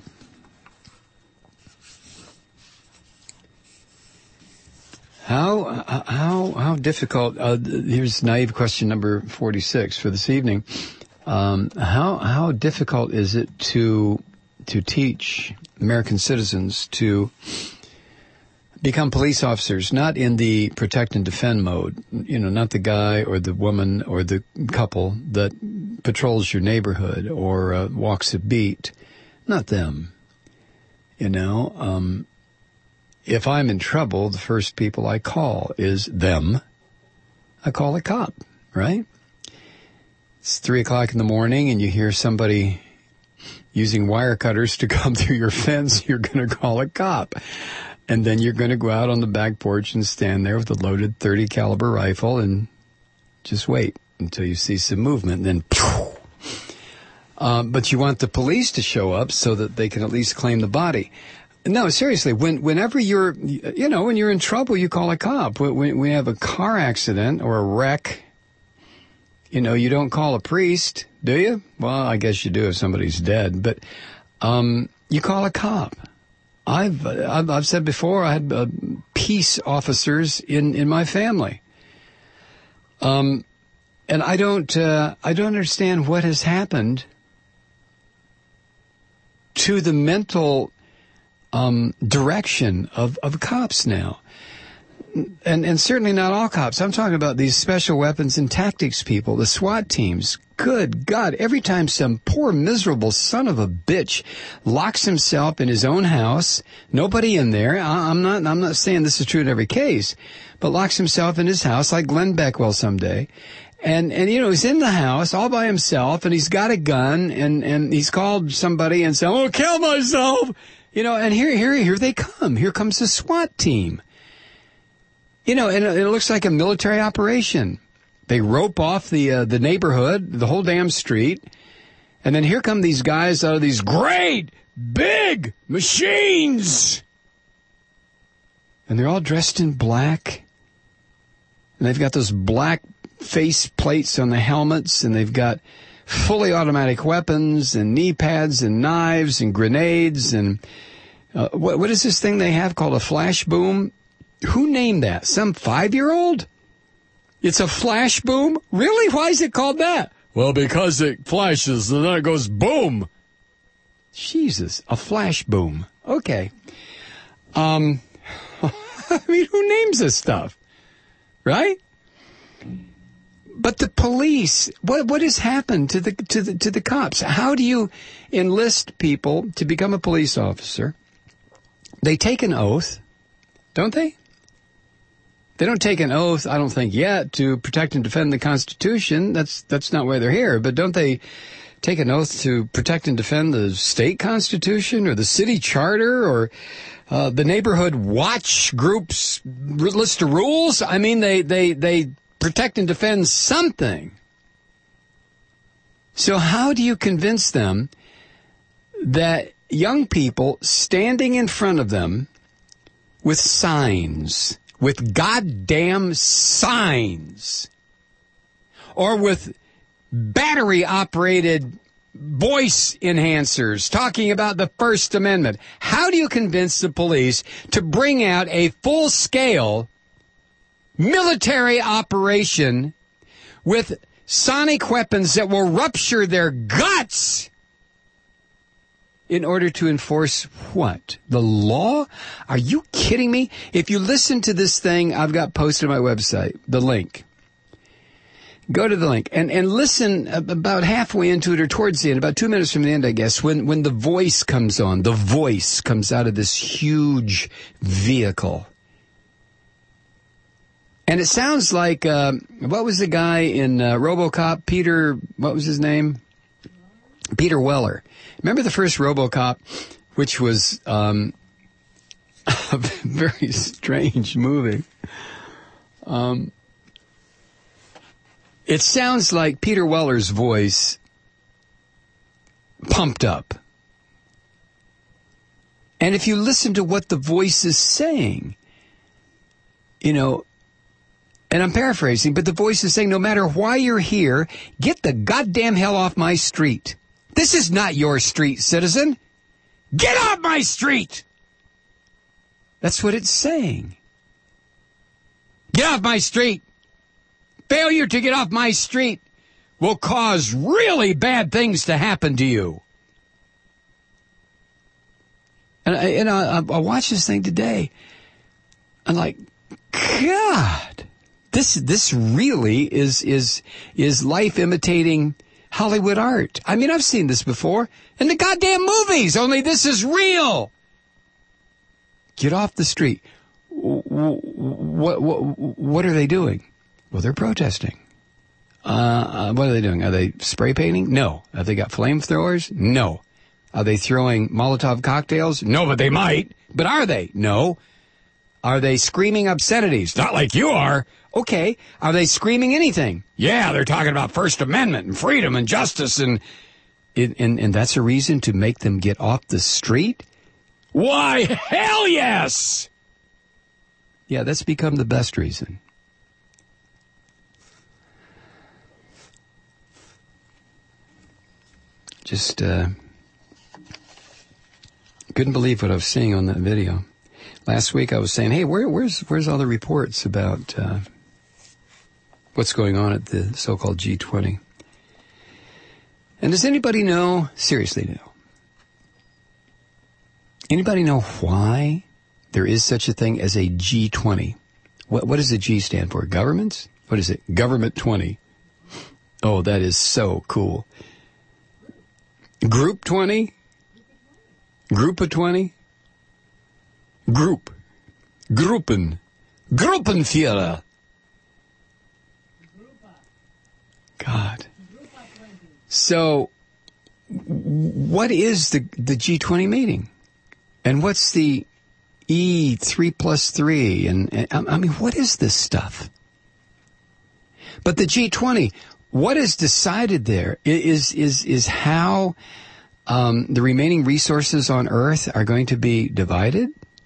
How how how difficult? Uh, here's naive question number forty-six for this evening. Um, how how difficult is it to to teach American citizens to become police officers, not in the protect and defend mode, you know, not the guy or the woman or the couple that patrols your neighborhood or uh, walks a beat, not them, you know. Um, if I'm in trouble, the first people I call is them. I call a cop, right? It's three o'clock in the morning and you hear somebody using wire cutters to come through your fence, you're going to call a cop. And then you're going to go out on the back porch and stand there with a loaded thirty caliber rifle and just wait until you see some movement. And then, um, but you want the police to show up so that they can at least claim the body. No, seriously, when, whenever you're, you know, when you're in trouble, you call a cop. When, when we have a car accident or a wreck, you know, you don't call a priest, do you? Well, I guess you do if somebody's dead, but um, you call a cop. I've, I've I've said before, I had uh, peace officers in, in my family, um, and I don't uh, I don't understand what has happened to the mental um, direction of, of cops now, and and certainly not all cops. I'm talking about these special weapons and tactics people, the SWAT teams. Good God, every time some poor miserable son of a bitch locks himself in his own house, nobody in there, I'm not I'm not saying this is true in every case, but locks himself in his house like Glenn Beckwell someday, and, and you know, he's in the house all by himself, and he's got a gun, and, and he's called somebody and said, I'm going to kill myself, you know, and here, here, here they come. Here comes the SWAT team. You know, and it looks like a military operation. They rope off the uh, the neighborhood, the whole damn street, and then here come these guys out of these great big machines, and they're all dressed in black, and they've got those black face plates on the helmets, and they've got fully automatic weapons and knee pads and knives and grenades and uh, what what is this thing they have called a flash boom? Who named that? Some five-year-old? It's a flash boom? Really? Why is it called that? Well, because it flashes and then it goes boom. Jesus, a flash boom. Okay. Um, I mean, who names this stuff? Right? But the police, what what has happened to the to the to the cops? How do you enlist people to become a police officer? They take an oath, don't they? They don't take an oath, I don't think yet, to protect and defend the Constitution. That's that's not why they're here. But don't they take an oath to protect and defend the state constitution or the city charter or uh, the neighborhood watch group's list of rules? I mean, they, they, they protect and defend something. So how do you convince them that young people standing in front of them with signs, with goddamn signs, or with battery-operated voice enhancers talking about the First Amendment, how do you convince the police to bring out a full-scale military operation with sonic weapons that will rupture their guts in order to enforce what? The law? Are you kidding me? If you listen to this thing I've got posted on my website, the link, go to the link and, and listen about halfway into it or towards the end, about two minutes from the end, I guess, when, when the voice comes on. The voice comes out of this huge vehicle. And it sounds like, uh, what was the guy in uh, RoboCop? Peter, what was his name? Peter Weller. Remember the first RoboCop, which was um, a very strange movie. Um, it sounds like Peter Weller's voice pumped up. And if you listen to what the voice is saying, you know, And I'm paraphrasing, but the voice is saying, no matter why you're here, get the goddamn hell off my street. This is not your street, citizen. Get off my street! That's what it's saying. Get off my street. Failure to get off my street will cause really bad things to happen to you. And I, and I, I watched this thing today. I'm like, God, this this really is is is life imitating Hollywood art. I mean, I've seen this before in the goddamn movies, only this is real. Get off the street. What, what, what are they doing? Well, they're protesting. Uh, what are they doing? Are they spray painting? No. Have they got flamethrowers? No. Are they throwing Molotov cocktails? No, but they might. But are they? No. Are they screaming obscenities? Not like you are. Okay. Are they screaming anything? Yeah, they're talking about First Amendment and freedom and justice and, and, and, and that's a reason to make them get off the street? Why, hell yes! Yeah, that's become the best reason. Just, uh, couldn't believe what I was seeing on that video. Last week I was saying, hey, where, where's where's all the reports about uh, what's going on at the so-called G twenty? And does anybody know, seriously know, anybody know why there is such a thing as a G twenty? What, what does the G stand for? Governments? What is it? Government twenty. Oh, that is so cool. Group twenty? Group of twenty? Group. Gruppen. Gruppenführer. God. So, what is the, the G twenty meeting? And what's the E three plus three? And, and I mean, what is this stuff? But the G twenty, what is decided there is, is, is how um, the remaining resources on Earth are going to be divided?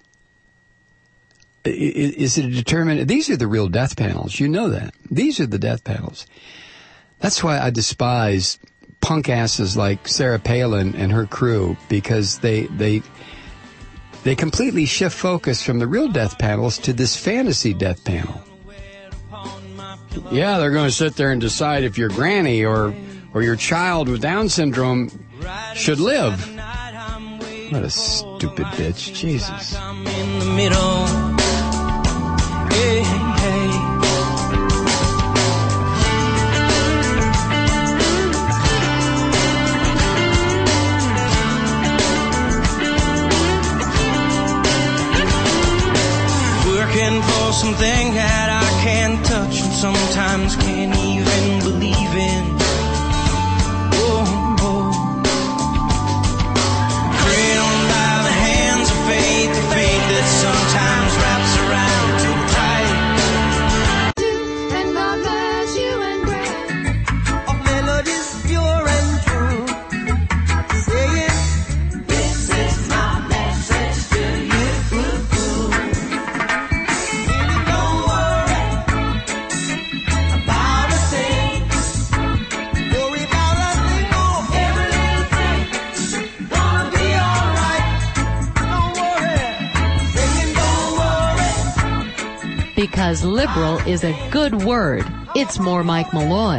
Is it determined? These are the real death panels. You know that. These are the death panels. That's why I despise punk asses like Sarah Palin and her crew, because they they they completely shift focus from the real death panels to this fantasy death panel. Yeah, they're going to sit there and decide if your granny or or your child with Down syndrome should live. What a stupid bitch. Jesus. In the middle. Hey, hey. Working for something that I can't touch and sometimes can't even believe in. Oh, oh. Cradled by the hands of faith, the faith that sometimes wraps around too tight. And God bless you and grant of melodies pure and true, saying, this is my message to you. Don't worry about a thing. Worry about nothing more. Every little thing gonna be alright. Don't worry, singing don't worry. Because liberal is a good word. It's more Mike Malloy.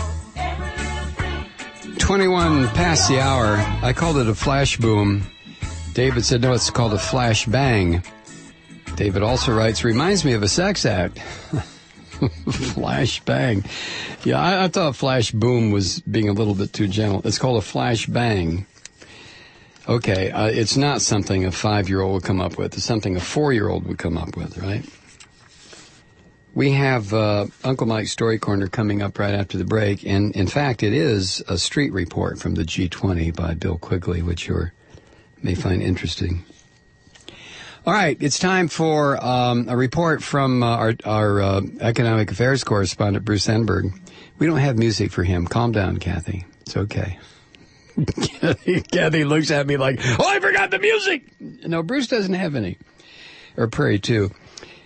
twenty-one past the hour. I called it a flash boom. David said, no, it's called a flash bang. David also writes, reminds me of a sex act. Flash bang. Yeah, I, I thought flash boom was being a little bit too gentle. It's called a flash bang. Okay, uh, it's not something a five-year-old would come up with. It's something a four-year-old would come up with, right? We have uh, Uncle Mike's Story Corner coming up right after the break, and in fact, it is a street report from the G twenty by Bill Quigley, which you may find interesting. All right, it's time for um, a report from uh, our, our uh, economic affairs correspondent, Bruce Enberg. We don't have music for him. Calm down, Kathy. It's okay. Kathy, Kathy looks at me like, oh, I forgot the music. No, Bruce doesn't have any. Or Prairie, too.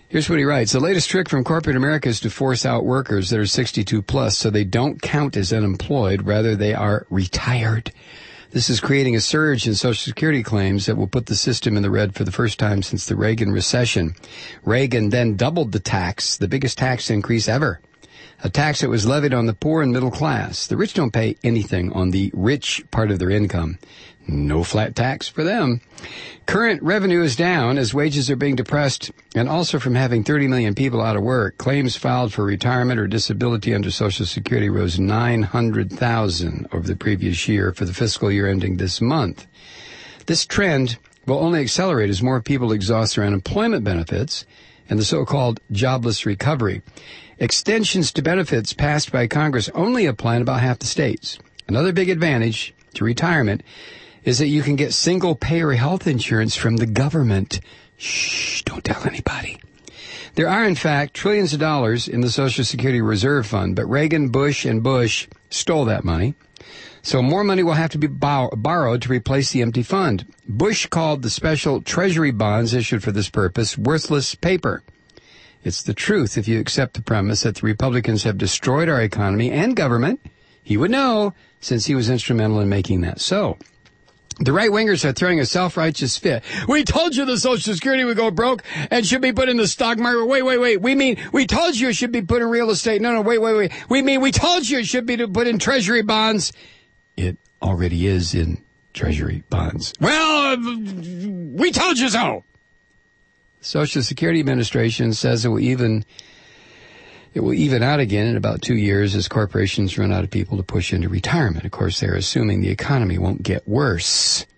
Here's what he writes. The latest trick from corporate America is to force out workers that are sixty-two plus so they don't count as unemployed. Rather, they are retired. This is creating a surge in Social Security claims that will put the system in the red for the first time since the Reagan recession. Reagan then doubled the tax, the biggest tax increase ever. A tax that was levied on the poor and middle class. The rich don't pay anything on the rich part of their income. No flat tax for them. Current revenue is down as wages are being depressed and also from having thirty million people out of work. Claims filed for retirement or disability under Social Security rose nine hundred thousand over the previous year for the fiscal year ending this month. This trend will only accelerate as more people exhaust their unemployment benefits and the so-called jobless recovery. Extensions to benefits passed by Congress only apply in about half the states. Another big advantage to retirement is that you can get single-payer health insurance from the government. Shh, don't tell anybody. There are, in fact, trillions of dollars in the Social Security Reserve Fund, but Reagan, Bush, and Bush stole that money. So more money will have to be bow- borrowed to replace the empty fund. Bush called the special Treasury bonds issued for this purpose worthless paper. It's the truth if you accept the premise that the Republicans have destroyed our economy and government. He would know, since he was instrumental in making that so. The right-wingers are throwing a self-righteous fit. We told you the Social Security would go broke and should be put in the stock market. Wait, wait, wait. We mean, we told you it should be put in real estate. No, no, wait, wait, wait. We mean, we told you it should be put in Treasury bonds. It already is in Treasury bonds. Well, we told you so. Social Security Administration says it will even it will even out again in about two years as corporations run out of people to push into retirement. Of course, they're assuming the economy won't get worse.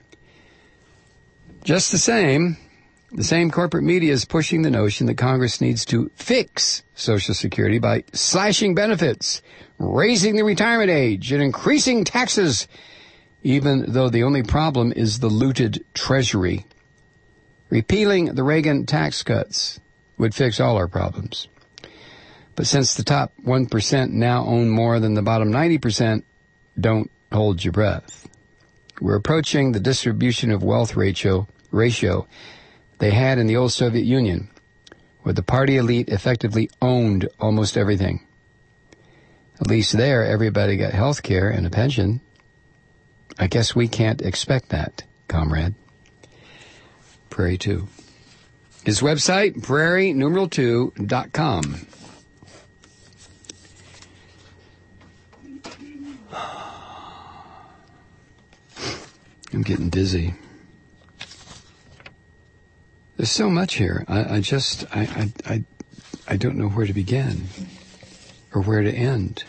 Just the same, the same corporate media is pushing the notion that Congress needs to fix Social Security by slashing benefits, raising the retirement age, and increasing taxes, even though the only problem is the looted Treasury. Repealing the Reagan tax cuts would fix all our problems. But since the top one percent now own more than the bottom ninety percent, don't hold your breath. We're approaching the distribution of wealth ratio, ratio they had in the old Soviet Union, where the party elite effectively owned almost everything. At least there, everybody got health care and a pension. I guess we can't expect that, comrade. Prairie two. His website, prairie numeral two dot com. I'm getting dizzy. There's so much here. I, I just, I, I, I, I don't know where to begin or where to end.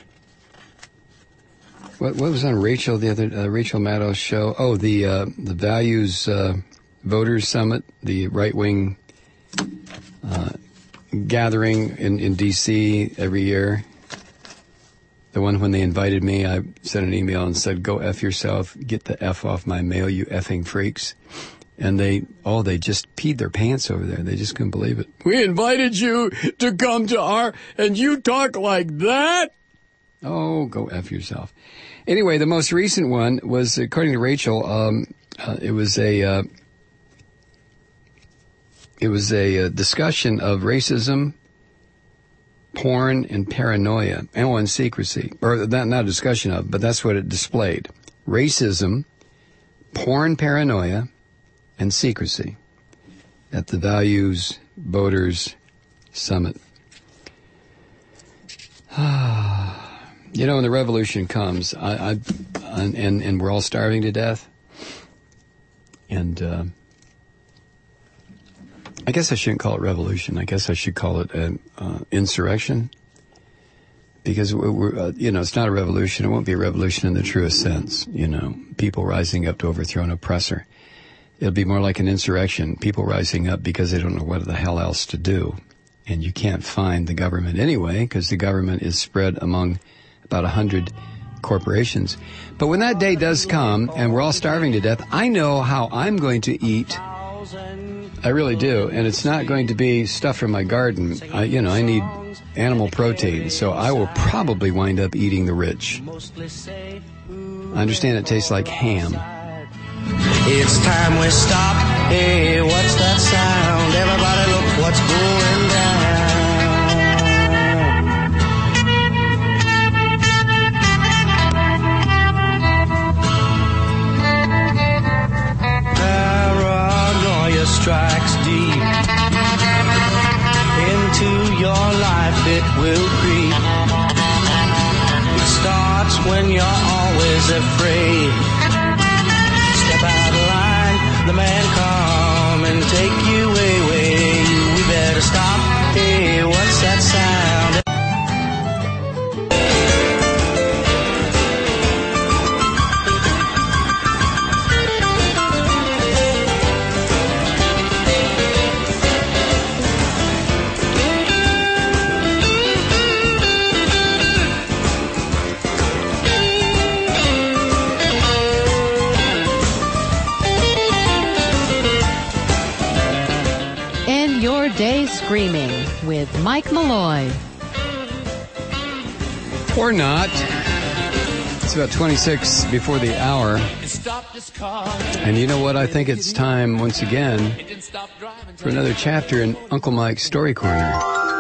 What, what was on Rachel the other, uh, Rachel Maddow's show? Oh, the, uh, the Values, uh, Voters Summit, the right-wing, uh, gathering in, in D C every year. The one when they invited me, I sent an email and said, go F yourself, get the F off my mail, you effing freaks. And they, oh, they just peed their pants over there. They just couldn't believe it. We invited you to come to our, and you talk like that? Oh, go F yourself. Anyway, the most recent one was, according to Rachel, um, uh, it was a, uh, it was a, a discussion of racism, porn, and paranoia, and one secrecy, or not, not a discussion of, but that's what it displayed. Racism, porn, paranoia, and secrecy at the Values Voters Summit. You know, when the revolution comes, I, I and, and and we're all starving to death, and uh, I guess I shouldn't call it revolution. I guess I should call it an uh, insurrection, because we're, we're uh, you know, it's not a revolution. It won't be a revolution in the truest sense. You know, people rising up to overthrow an oppressor. It'll be more like an insurrection. People rising up because they don't know what the hell else to do, and you can't find the government anyway because the government is spread among about a hundred corporations. But when that day does come and we're all starving to death, I know how I'm going to eat. I really do. And it's not going to be stuff from my garden. I, you know, I need animal protein, so I will probably wind up eating the rich. I understand it tastes like ham. It's time we stop. Hey, what's that sound? Everybody look what's going when you're always afraid. Step out of line, the man come and take you away, way. We better stop. Hey, what's that sound? Day Screaming with Mike Malloy. Or not. It's about twenty-six before the hour. And you know what? I think it's time once again for another chapter in Uncle Mike's Story Corner.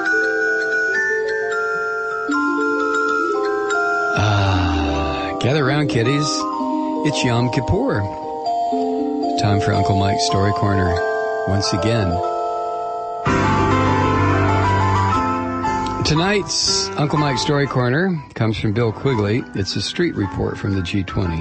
Ah, gather around, kiddies. It's Yom Kippur. Time for Uncle Mike's Story Corner once again. Tonight's Uncle Mike's Story Corner comes from Bill Quigley. It's a street report from the G twenty.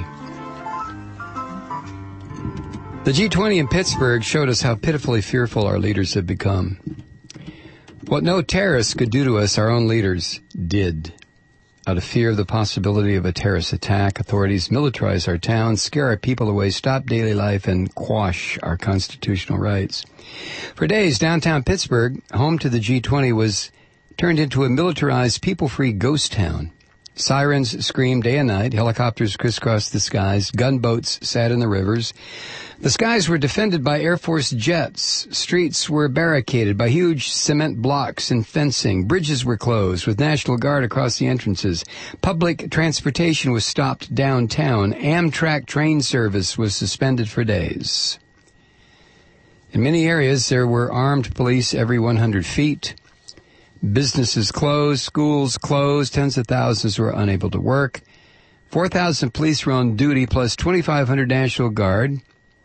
The G twenty in Pittsburgh showed us how pitifully fearful our leaders have become. What no terrorists could do to us, our own leaders did. Out of fear of the possibility of a terrorist attack, authorities militarize our towns, scare our people away, stop daily life, and quash our constitutional rights. For days, downtown Pittsburgh, home to the G twenty, was turned into a militarized, people-free ghost town. Sirens screamed day and night, helicopters crisscrossed the skies, gunboats sat in the rivers. The skies were defended by Air Force jets. Streets were barricaded by huge cement blocks and fencing. Bridges were closed with National Guard across the entrances. Public transportation was stopped downtown. Amtrak train service was suspended for days. In many areas, there were armed police every one hundred feet. Businesses closed, schools closed, tens of thousands were unable to work. four thousand police were on duty, plus twenty-five hundred National Guard,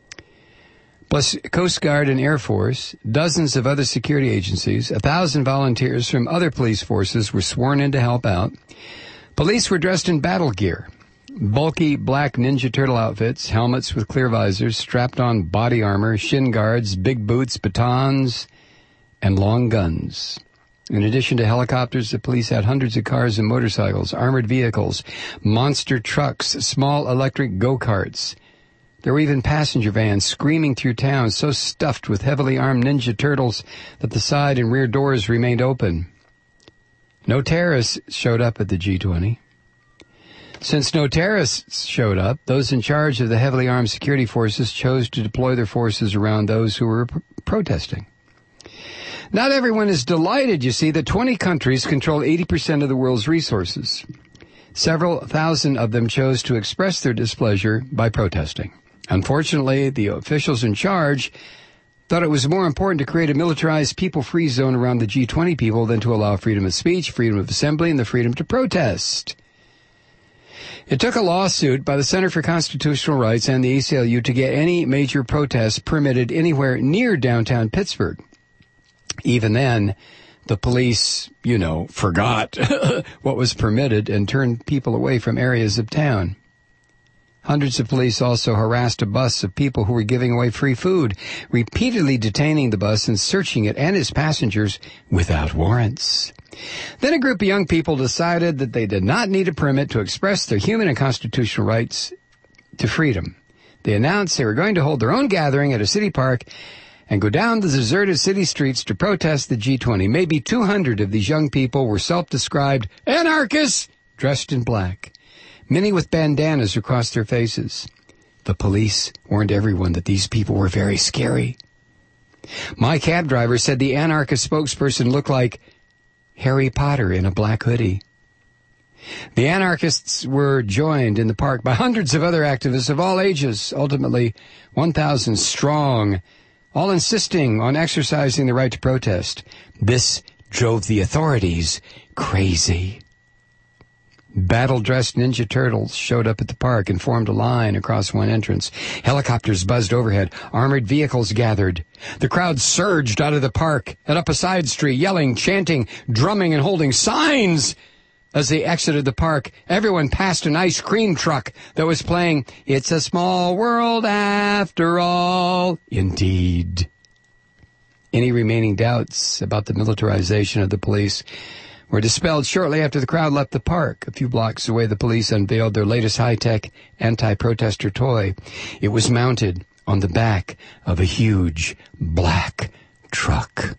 plus Coast Guard and Air Force, dozens of other security agencies. A thousand volunteers from other police forces were sworn in to help out. Police were dressed in battle gear, bulky black Ninja Turtle outfits, helmets with clear visors, strapped on body armor, shin guards, big boots, batons, and long guns. In addition to helicopters, the police had hundreds of cars and motorcycles, armored vehicles, monster trucks, small electric go-karts. There were even passenger vans screaming through town, so stuffed with heavily armed Ninja Turtles that the side and rear doors remained open. No terrorists showed up at the G twenty. Since no terrorists showed up, those in charge of the heavily armed security forces chose to deploy their forces around those who were pr- protesting. Not everyone is delighted, you see, that twenty countries control eighty percent of the world's resources. Several thousand of them chose to express their displeasure by protesting. Unfortunately, the officials in charge thought it was more important to create a militarized, people-free zone around the G twenty people than to allow freedom of speech, freedom of assembly, and the freedom to protest. It took a lawsuit by the Center for Constitutional Rights and the A C L U to get any major protest permitted anywhere near downtown Pittsburgh. Even then, the police, you know, forgot what was permitted and turned people away from areas of town. Hundreds of police also harassed a bus of people who were giving away free food, repeatedly detaining the bus and searching it and its passengers without warrants. Then a group of young people decided that they did not need a permit to express their human and constitutional rights to freedom. They announced they were going to hold their own gathering at a city park and go down the deserted city streets to protest the G twenty. Maybe two hundred of these young people were self-described anarchists dressed in black, many with bandanas across their faces. The police warned everyone that these people were very scary. My cab driver said the anarchist spokesperson looked like Harry Potter in a black hoodie. The anarchists were joined in the park by hundreds of other activists of all ages, ultimately one thousand strong, all insisting on exercising the right to protest. This drove the authorities crazy. Battle-dressed Ninja Turtles showed up at the park and formed a line across one entrance. Helicopters buzzed overhead. Armored vehicles gathered. The crowd surged out of the park and up a side street, yelling, chanting, drumming, and holding signs As they exited the park, everyone passed an ice cream truck that was playing It's a Small World After All. Indeed. Any remaining doubts about the militarization of the police were dispelled shortly after the crowd left the park. A few blocks away, the police unveiled their latest high-tech anti-protester toy. It was mounted on the back of a huge black truck.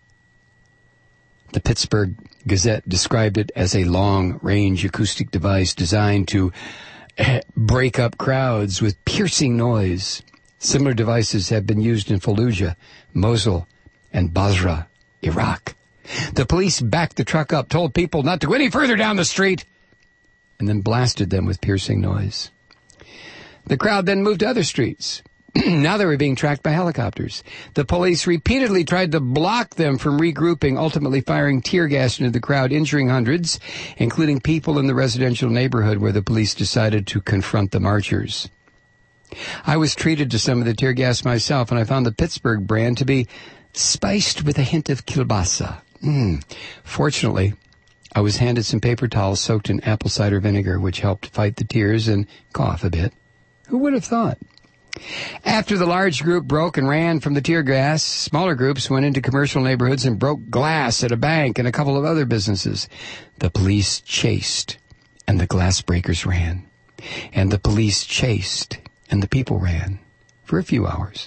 The Pittsburgh Gazette described it as a long-range acoustic device designed to break up crowds with piercing noise. Similar devices have been used in Fallujah, Mosul, and Basra, Iraq. The police backed the truck up, told people not to go any further down the street, and then blasted them with piercing noise. The crowd then moved to other streets. Now they were being tracked by helicopters. The police repeatedly tried to block them from regrouping, ultimately firing tear gas into the crowd, injuring hundreds, including people in the residential neighborhood where the police decided to confront the marchers. I was treated to some of the tear gas myself, and I found the Pittsburgh brand to be spiced with a hint of kielbasa. Mm. Fortunately, I was handed some paper towels soaked in apple cider vinegar, which helped fight the tears and cough a bit. Who would have thought? After the large group broke and ran from the tear gas, smaller groups went into commercial neighborhoods and broke glass at a bank and a couple of other businesses. The police chased, and the glass breakers ran. And the police chased, and the people ran for a few hours.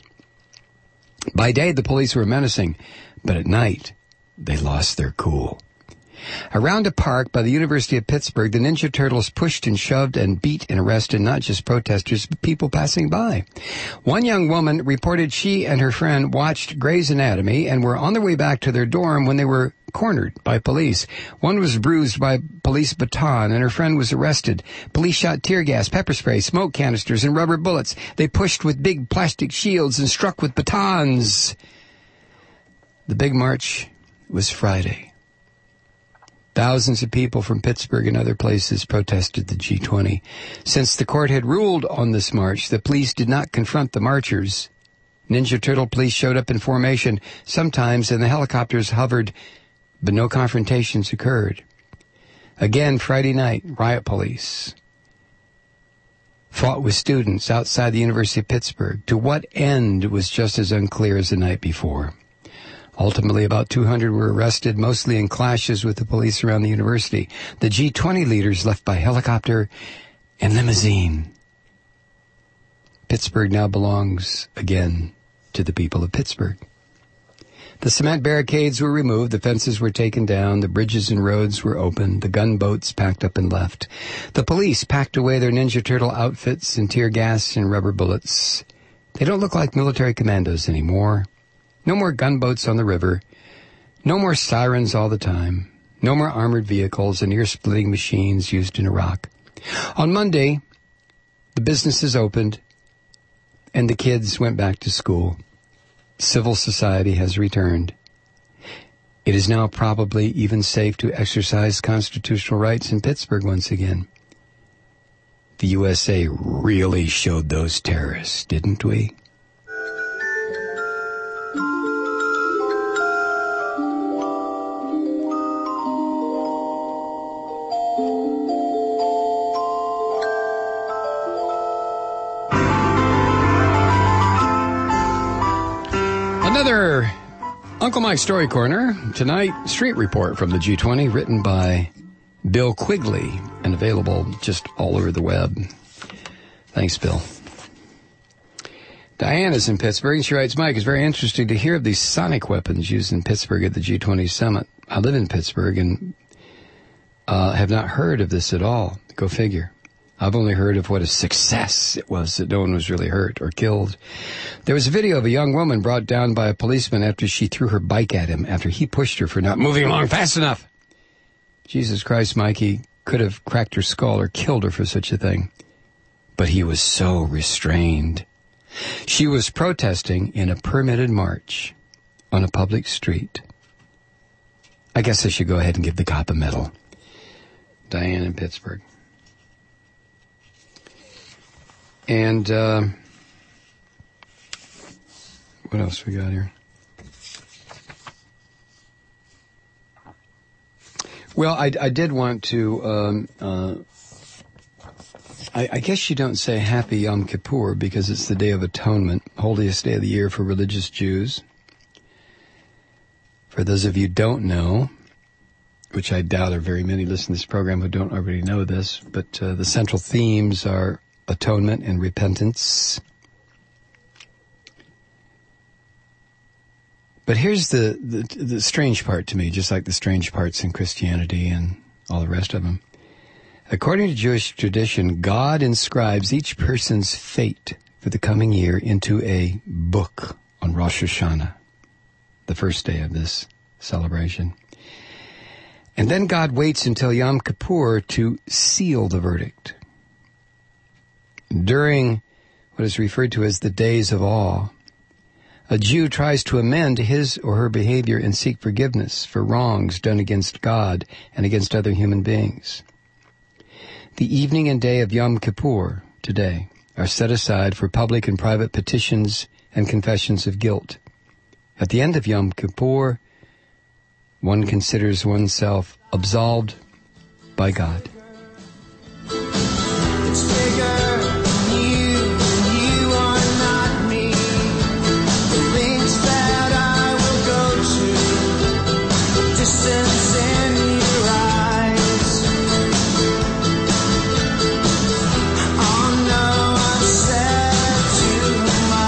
By day, the police were menacing, but at night, they lost their cool. Around a park by the University of Pittsburgh, the Ninja Turtles pushed and shoved and beat and arrested not just protesters, but people passing by. One young woman reported she and her friend watched Grey's Anatomy and were on their way back to their dorm when they were cornered by police. One was bruised by a police baton, and her friend was arrested. Police shot tear gas, pepper spray, smoke canisters, and rubber bullets. They pushed with big plastic shields and struck with batons. The big march was Friday. Thousands of people from Pittsburgh and other places protested the G twenty. Since the court had ruled on this march, the police did not confront the marchers. Ninja Turtle police showed up in formation sometimes, and the helicopters hovered, but no confrontations occurred. Again, Friday night, riot police fought with students outside the University of Pittsburgh. To what end was just as unclear as the night before. Ultimately, about two hundred were arrested, mostly in clashes with the police around the university. The G twenty leaders left by helicopter and limousine. Pittsburgh now belongs again to the people of Pittsburgh. The cement barricades were removed, the fences were taken down, the bridges and roads were opened, the gunboats packed up and left. The police packed away their Ninja Turtle outfits and tear gas and rubber bullets. They don't look like military commandos anymore. No more gunboats on the river. No more sirens all the time. No more armored vehicles and ear-splitting machines used in Iraq. On Monday, the businesses opened and the kids went back to school. Civil society has returned. It is now probably even safe to exercise constitutional rights in Pittsburgh once again. The U S A really showed those terrorists, didn't we? Another Uncle Mike's Story Corner. Tonight, Street Report from the G twenty, written by Bill Quigley and available just all over the web. Thanks, Bill. Diana's in Pittsburgh, and she writes, Mike, it's very interesting to hear of these sonic weapons used in Pittsburgh at the G twenty summit. I live in Pittsburgh and uh, have not heard of this at all. Go figure. I've only heard of what a success it was that no one was really hurt or killed. There was a video of a young woman brought down by a policeman after she threw her bike at him after he pushed her for not moving along fast enough. Jesus Christ, Mike, he could have cracked her skull or killed her for such a thing. But he was so restrained. She was protesting in a permitted march on a public street. I guess I should go ahead and give the cop a medal. Diane in Pittsburgh. And, uh, what else we got here? Well, I, I did want to, um, uh, I, I guess you don't say Happy Yom Kippur because it's the Day of Atonement, holiest day of the year for religious Jews. For those of you who don't know, which I doubt are very many listening to this program who don't already know this, but uh, the central themes are atonement and repentance. But here's the, the the strange part to me, just like the strange parts in Christianity and all the rest of them. According to Jewish tradition, God inscribes each person's fate for the coming year into a book on Rosh Hashanah, the first day of this celebration. And then God waits until Yom Kippur to seal the verdict. During what is referred to as the days of awe, a Jew tries to amend his or her behavior and seek forgiveness for wrongs done against God and against other human beings. The evening and day of Yom Kippur, today, are set aside for public and private petitions and confessions of guilt. At the end of Yom Kippur, one considers oneself absolved by God. It's bigger than you, and you are not me. The links that I will go to, distance in your eyes. Oh no, I've said too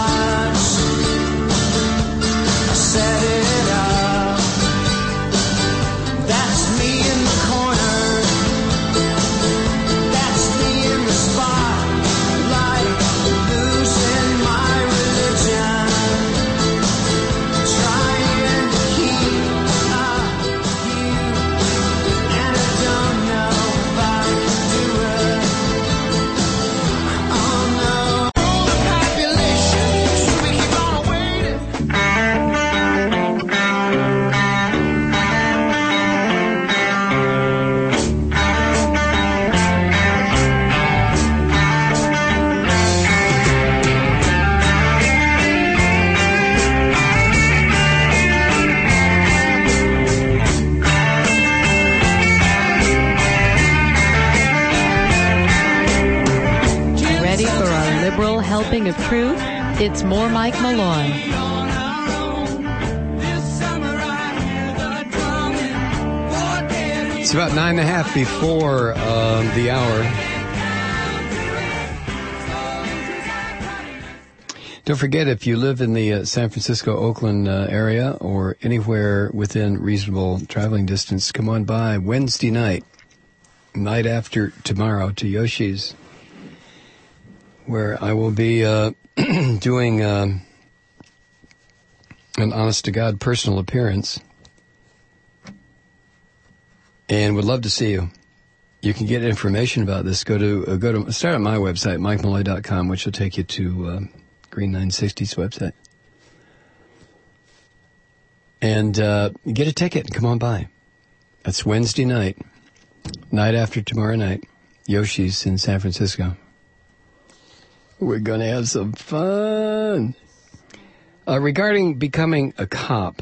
much. I set it up. That's me in the corner. That's me in the spotlight, losing my religion, trying to keep up with you, and I don't know if I can do it. Oh no, the population, should we keep on waiting? Ready for our liberal helping of truth? It's more Mike Malloy. It's about nine and a half before um, the hour. Don't forget, if you live in the uh, San Francisco, Oakland uh, area or anywhere within reasonable traveling distance, come on by Wednesday night, night after tomorrow, to Yoshi's, where I will be uh, doing um, an honest-to-God personal appearance. And would love to see you. You can get information about this. Go to uh, go to start at my website, mike malloy dot com, which will take you to uh, Green nine sixty's website. And uh, get a ticket and come on by. That's Wednesday night, night after tomorrow night, Yoshi's in San Francisco. We're going to have some fun. Uh, regarding becoming a cop,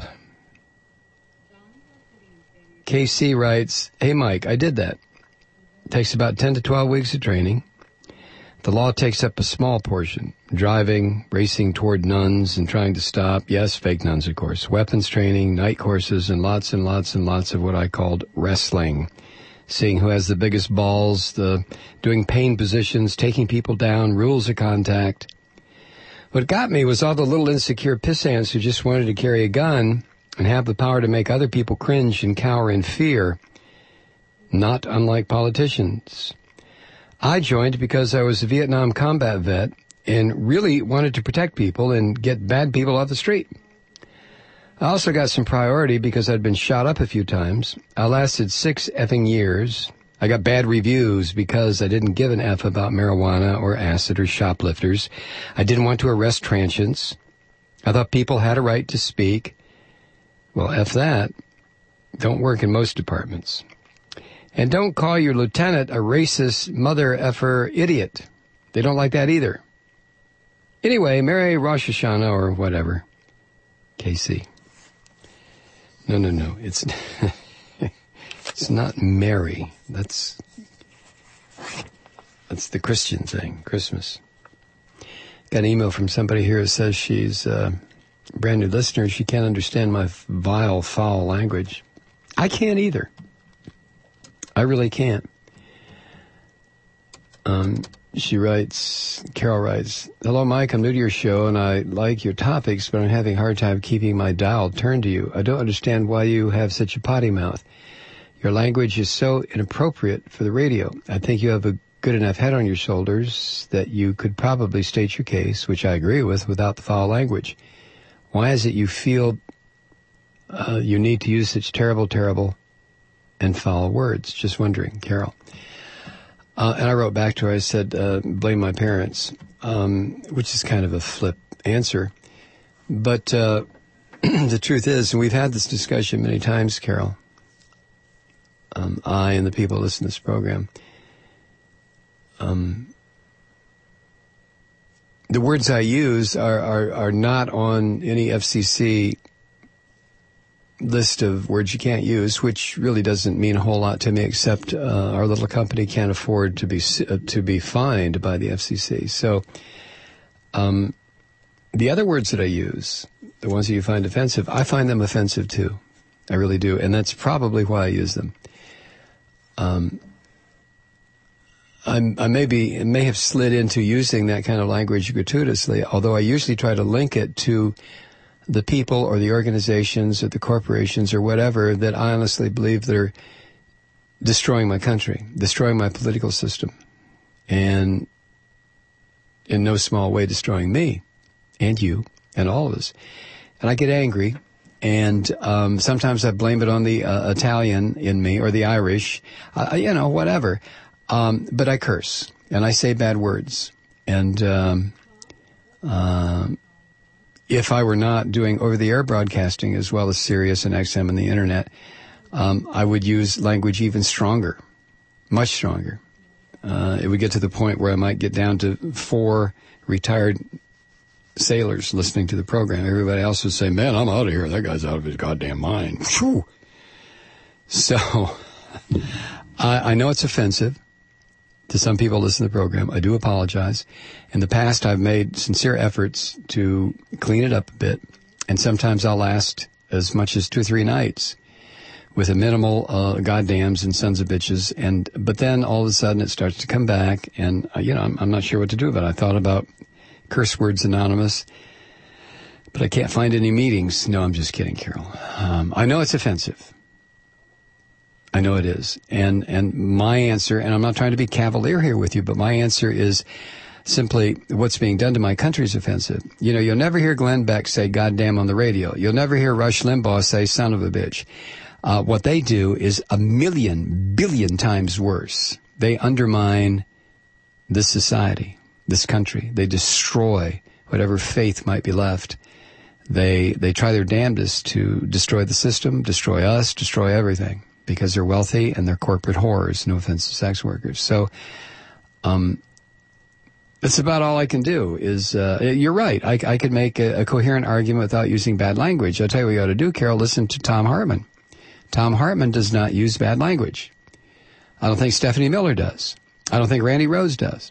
K C writes, "Hey, Mike, I did that. It takes about ten to twelve weeks of training. The law takes up a small portion. Driving, racing toward nuns and trying to stop. Yes, fake nuns, of course. Weapons training, night courses, and lots and lots and lots of what I called wrestling. Seeing who has the biggest balls, the doing pain positions, taking people down, rules of contact. What got me was all the little insecure pissants who just wanted to carry a gun and have the power to make other people cringe and cower in fear, not unlike politicians. I joined because I was a Vietnam combat vet and really wanted to protect people and get bad people off the street. I also got some priority because I'd been shot up a few times. I lasted six effing years. I got bad reviews because I didn't give an F about marijuana or acid or shoplifters. I didn't want to arrest transients. I thought people had a right to speak. Well, F that. Don't work in most departments. And don't call your lieutenant a racist mother effer idiot. They don't like that either. Anyway, Merry Rosh Hashanah or whatever. K C. No, no, no. It's It's not Mary. That's that's the Christian thing, Christmas. Got an email from somebody here that says she's a brand new listener. She can't understand my vile, foul language. I can't either. I really can't. Um, she writes, Carol writes, "Hello, Mike. I'm new to your show, and I like your topics, but I'm having a hard time keeping my dial turned to you. I don't understand why you have such a potty mouth. Your language is so inappropriate for the radio. I think you have a good enough head on your shoulders that you could probably state your case, which I agree with, without the foul language. Why is it you feel uh, you need to use such terrible, terrible, and foul words? Just wondering, Carol." Uh, and I wrote back to her, I said, uh, blame my parents, um, which is kind of a flip answer. But uh, the truth is, and we've had this discussion many times, Carol, um, I and the people who listen to this program, um, the words I use are, are, are not on any F C C list of words you can't use, which really doesn't mean a whole lot to me, except uh, our little company can't afford to be uh, to be fined by the F C C. So um, the other words that I use, the ones that you find offensive, I find them offensive too. I really do, and that's probably why I use them. Um, I'm, I may be, may have slid into using that kind of language gratuitously, although I usually try to link it to the people or the organizations or the corporations or whatever that I honestly believe that are destroying my country, destroying my political system, and in no small way destroying me and you and all of us. And I get angry, and um, sometimes I blame it on the uh, Italian in me or the Irish, uh, you know, whatever. Um, but I curse, and I say bad words. And um, uh, if I were not doing over-the-air broadcasting as well as Sirius and X M and the Internet, um, I would use language even stronger, much stronger. Uh, it would get to the point where I might get down to four retired sailors listening to the program. Everybody else would say, man, I'm out of here. That guy's out of his goddamn mind. Whew. So I, I know it's offensive to some people listen to the program. I do apologize. In the past, I've made sincere efforts to clean it up a bit, and sometimes I'll last as much as two or three nights with a minimal uh, goddams and sons of bitches, and but then all of a sudden it starts to come back, and uh, you know I'm, I'm not sure what to do about it. I thought about Curse Words Anonymous, but I can't find any meetings. No, I'm just kidding, Carol. Um, I know it's offensive. I know it is. And and my answer, and I'm not trying to be cavalier here with you, but my answer is simply what's being done to my country is offensive. You know, you'll never hear Glenn Beck say goddamn on the radio. You'll never hear Rush Limbaugh say son of a bitch. Uh, what they do is a million, billion times worse. They undermine this society, this country. They destroy whatever faith might be left. They they try their damnedest to destroy the system, destroy us, destroy everything, because they're wealthy and they're corporate whores, no offense to sex workers. So um, that's about all I can do is, uh, you're right, I, I could make a, a coherent argument without using bad language. I'll tell you what you ought to do, Carol, listen to Tom Hartman. Tom Hartman does not use bad language. I don't think Stephanie Miller does. I don't think Randy Rhoads does.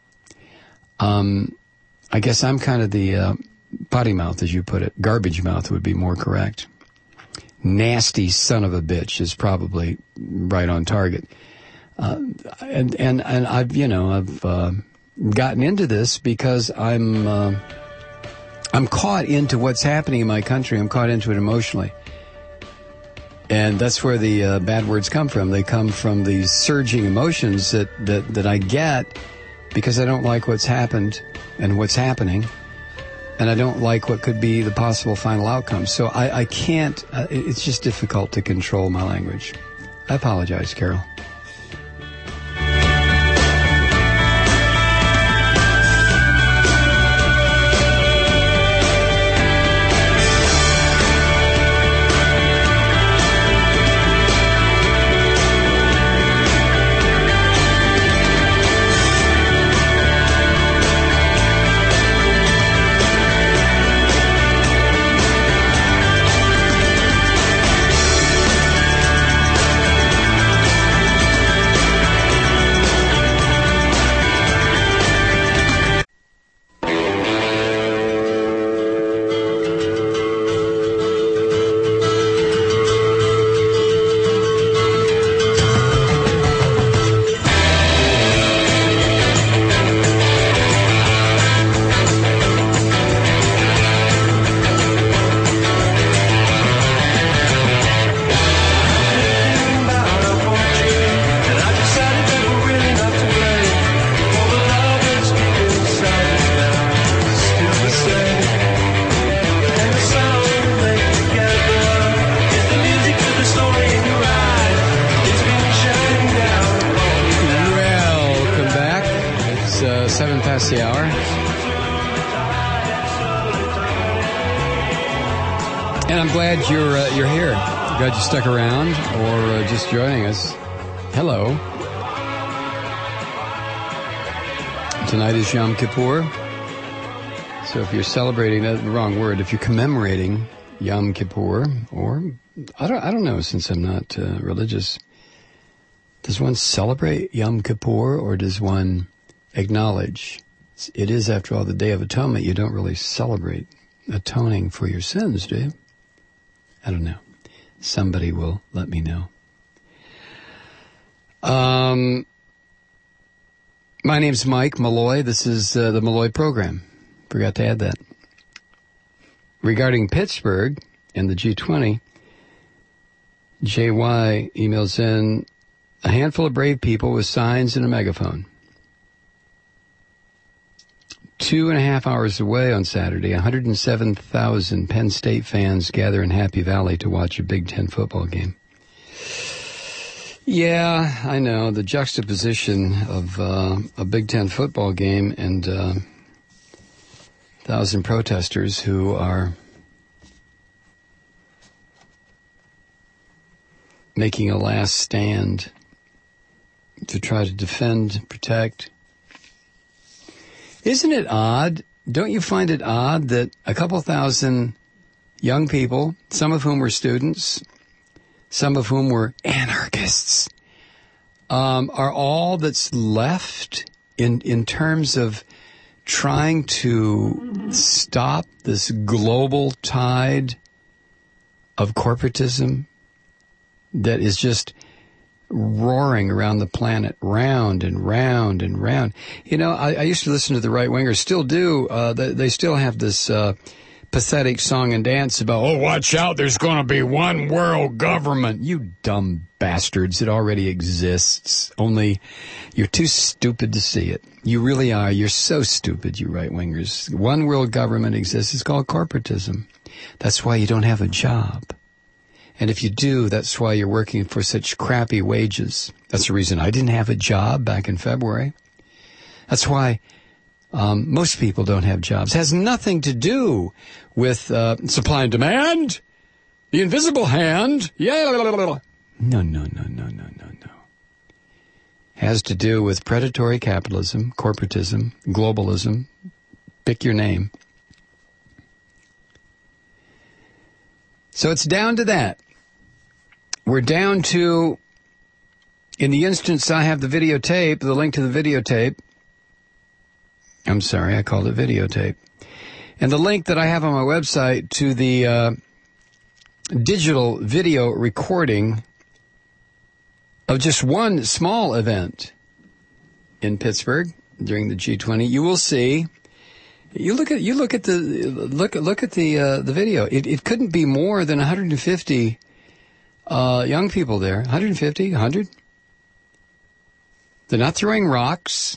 Um, I guess I'm kind of the uh, potty mouth, as you put it. Garbage mouth would be more correct. Nasty son of a bitch is probably right on target. Uh, and, and, and I've, you know, I've, uh, gotten into this because I'm, uh, I'm caught into what's happening in my country. I'm caught into it emotionally. And that's where the uh, bad words come from. They come from these surging emotions that, that, that I get because I don't like what's happened and what's happening. And I don't like what could be the possible final outcome. So I, I can't, uh, it's just difficult to control my language. I apologize, Carol. seven past the hour. And I'm glad you're uh, you're here. Glad you stuck around or uh, just joining us. Hello. Tonight is Yom Kippur. So if you're celebrating, that's the wrong word. If you're commemorating Yom Kippur, or I don't I don't know, since I'm not uh, religious. Does one celebrate Yom Kippur, or does one acknowledge it is, after all, the Day of Atonement? You don't really celebrate atoning for your sins, do you? I don't know. Somebody will let me know. Um, my name's Mike Malloy. This is uh, the Malloy Program. Forgot to add that. Regarding Pittsburgh and the G twenty, J Y emails in, a handful of brave people with signs and a megaphone. Two and a half hours away on Saturday, one hundred seven thousand Penn State fans gather in Happy Valley to watch a Big Ten football game. Yeah, I know, the juxtaposition of uh, a Big Ten football game and uh, a thousand protesters who are making a last stand to try to defend, protect. Isn't it odd? Don't you find it odd that a couple thousand young people, some of whom were students, some of whom were anarchists, um, are all that's left in in terms of trying to stop this global tide of corporatism that is just roaring around the planet, round and round and round. You know, I, I used to listen to the right-wingers, still do. Uh, they, they still have this uh, pathetic song and dance about, oh, watch out, there's going to be one world government. You dumb bastards, it already exists. Only you're too stupid to see it. You really are. You're so stupid, you right-wingers. One world government exists. It's called corporatism. That's why you don't have a job. And if you do, that's why you're working for such crappy wages. That's the reason I didn't have a job back in February. That's why um, most people don't have jobs. It has nothing to do with uh, supply and demand, the invisible hand. Yeah. No, no, no, no, no, no, no. Has to do with predatory capitalism, corporatism, globalism. Pick your name. So it's down to that. We're down to, in the instance I have the videotape, the link to the videotape. I'm sorry, I called it videotape. And the link that I have on my website to the uh, digital video recording of just one small event in Pittsburgh during the G twenty, you will see. You look at you look at the look look at the uh, the video. It it couldn't be more than one hundred fifty uh, young people there. one hundred fifty, one hundred. They're not throwing rocks.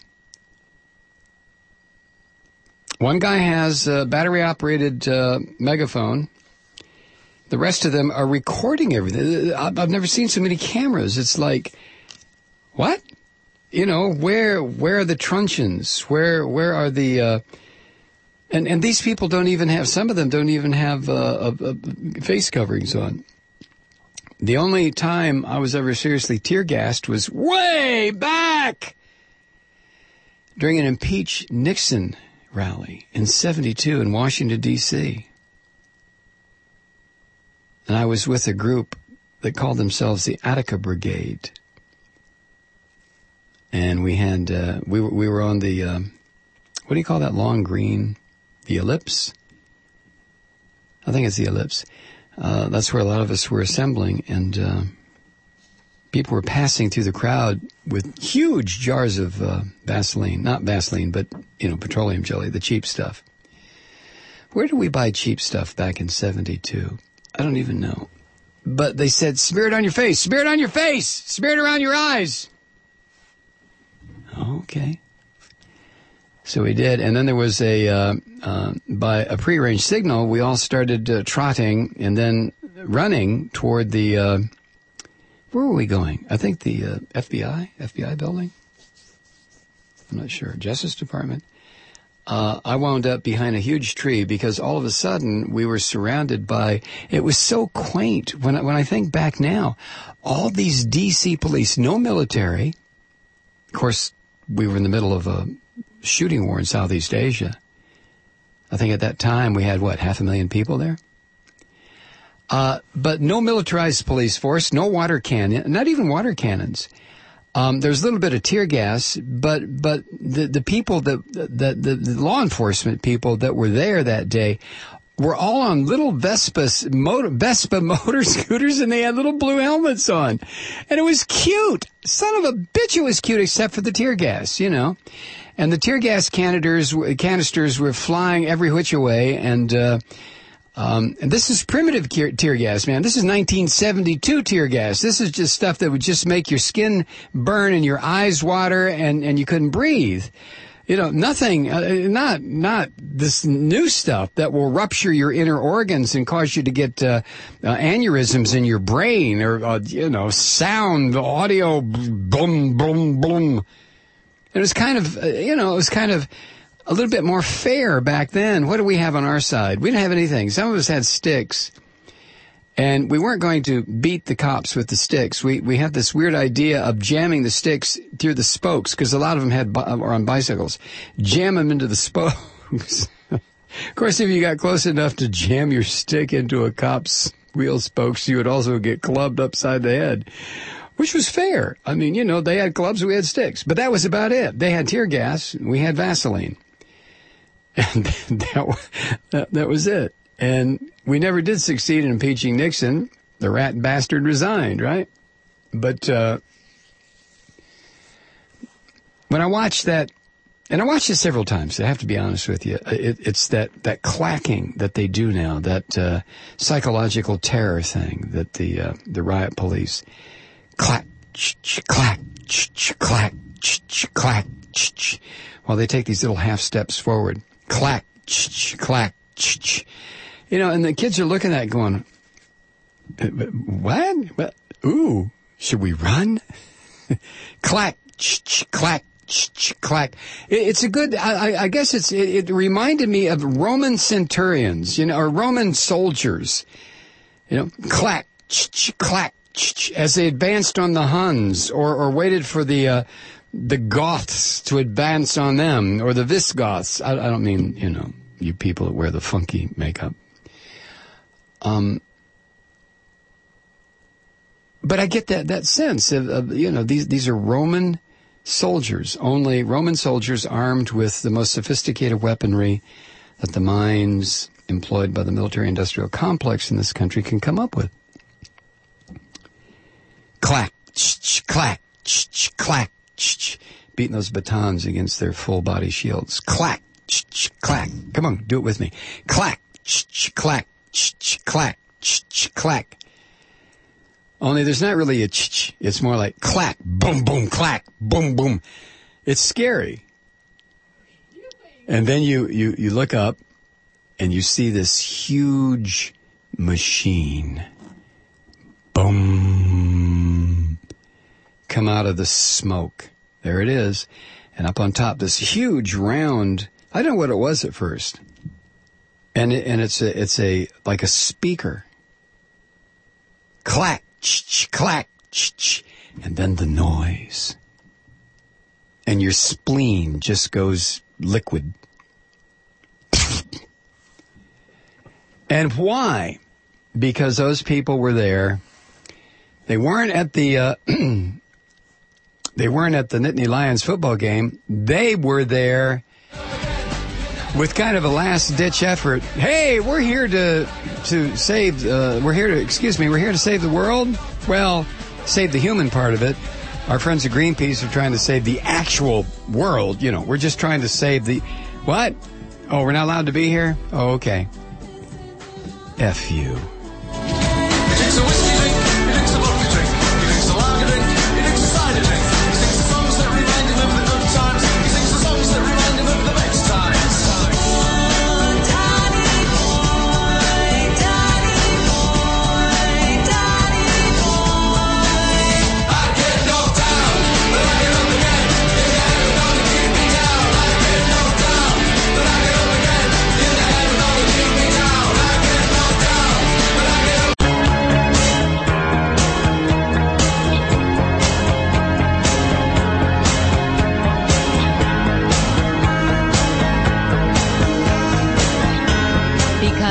One guy has a battery operated uh, megaphone. The rest of them are recording everything. I've never seen so many cameras. It's like, what? You know, where where are the truncheons? Where where are the uh, And and these people don't even have, some of them don't even have uh, uh, uh, face coverings on. The only time I was ever seriously tear-gassed was way back during an impeach Nixon rally in seventy-two in Washington, D C And I was with a group that called themselves the Attica Brigade. And we had, uh, we, were, we were on the, uh, what do you call that long green? The ellipse? I think it's the ellipse. Uh, that's where a lot of us were assembling, and uh, people were passing through the crowd with huge jars of uh, Vaseline. Not Vaseline, but, you know, petroleum jelly, the cheap stuff. Where did we buy cheap stuff back in seventy-two? I don't even know. But they said, smear it on your face, smear it on your face, smear it around your eyes. Okay. So we did, and then there was a, uh, uh, by a prearranged signal, we all started uh, trotting and then running toward the, uh, where were we going? I think the uh, F B I, F B I building? I'm not sure, Justice Department. Uh, I wound up behind a huge tree because all of a sudden we were surrounded by, it was so quaint. When I, when I think back now, all these D C police, no military. Of course, we were in the middle of a shooting war in Southeast Asia. I think at that time we had, what, half a million people there? Uh, but no militarized police force, no water cannon, not even water cannons. Um, there's a little bit of tear gas, but but the the people that the, the the law enforcement people that were there that day were all on little Vespa motor, Vespa motor scooters, and they had little blue helmets on, and it was cute. Son of a bitch, it was cute, except for the tear gas, you know. And the tear gas canisters canisters were flying every which way, and. Uh, Um, and this is primitive tear gas, man. This is nineteen seventy-two tear gas. This is just stuff that would just make your skin burn and your eyes water, and, and you couldn't breathe. You know, nothing, uh, not not this new stuff that will rupture your inner organs and cause you to get uh, uh, aneurysms in your brain, or, uh, you know, sound, audio, boom, boom, boom. It was kind of, uh, you know, it was kind of... a little bit more fair back then. What do we have on our side? We didn't have anything. Some of us had sticks. And we weren't going to beat the cops with the sticks. We we had this weird idea of jamming the sticks through the spokes, because a lot of them had were on bicycles. Jam them into the spokes. Of course, if you got close enough to jam your stick into a cop's wheel spokes, you would also get clubbed upside the head, which was fair. I mean, you know, they had clubs, we had sticks. But that was about it. They had tear gas, we had Vaseline. And that, that, that was it. And we never did succeed in impeaching Nixon. The rat bastard resigned, right? But uh, when I watched that, and I watched it several times, I have to be honest with you, it, it's that, that clacking that they do now, that uh, psychological terror thing that the uh, the riot police, clack, ch-ch, clack, ch-ch, clack, ch-ch, clack, ch-ch, while they take these little half steps forward. Clack, ch-ch, clack, ch-ch. You know, and the kids are looking at it going, what? what? Ooh, should we run? Clack, ch-ch, clack, ch-ch, clack. It, it's a good, I, I guess it's, it, it reminded me of Roman centurions, you know, or Roman soldiers. You know, clack, ch-ch, clack, ch-ch, as they advanced on the Huns, or, or waited for the, uh, the Goths to advance on them, or the Visigoths. I, I don't mean, you know, you people that wear the funky makeup. Um, but I get that, that sense of, of, you know, these, these are Roman soldiers, only Roman soldiers armed with the most sophisticated weaponry that the minds employed by the military-industrial complex in this country can come up with. Clack, ch-ch, clack, ch-ch, clack. Ch-ch, beating those batons against their full body shields. Clack, ch-ch, clack. Come on, do it with me. Clack, ch-ch, clack, ch-ch, clack, ch-ch, clack. Only there's not really a ch-ch. It's more like clack, boom, boom, clack, boom, boom. It's scary. And then you, you, you look up and you see this huge machine. Boom. Come out of the smoke. There it is. And up on top, this huge round, I don't know what it was at first. And it, and it's a, it's a, like a speaker. Clack, ch-ch, clack, ch-ch. And then the noise. And your spleen just goes liquid. And why? Because those people were there. They weren't at the, uh, they weren't at the Nittany Lions football game. They were there with kind of a last-ditch effort. Hey, we're here to to save. Uh, we're here to excuse me. We're here to save the world. Well, save the human part of it. Our friends at Greenpeace are trying to save the actual world. You know, we're just trying to save the what? Oh, we're not allowed to be here. Oh, okay. F you.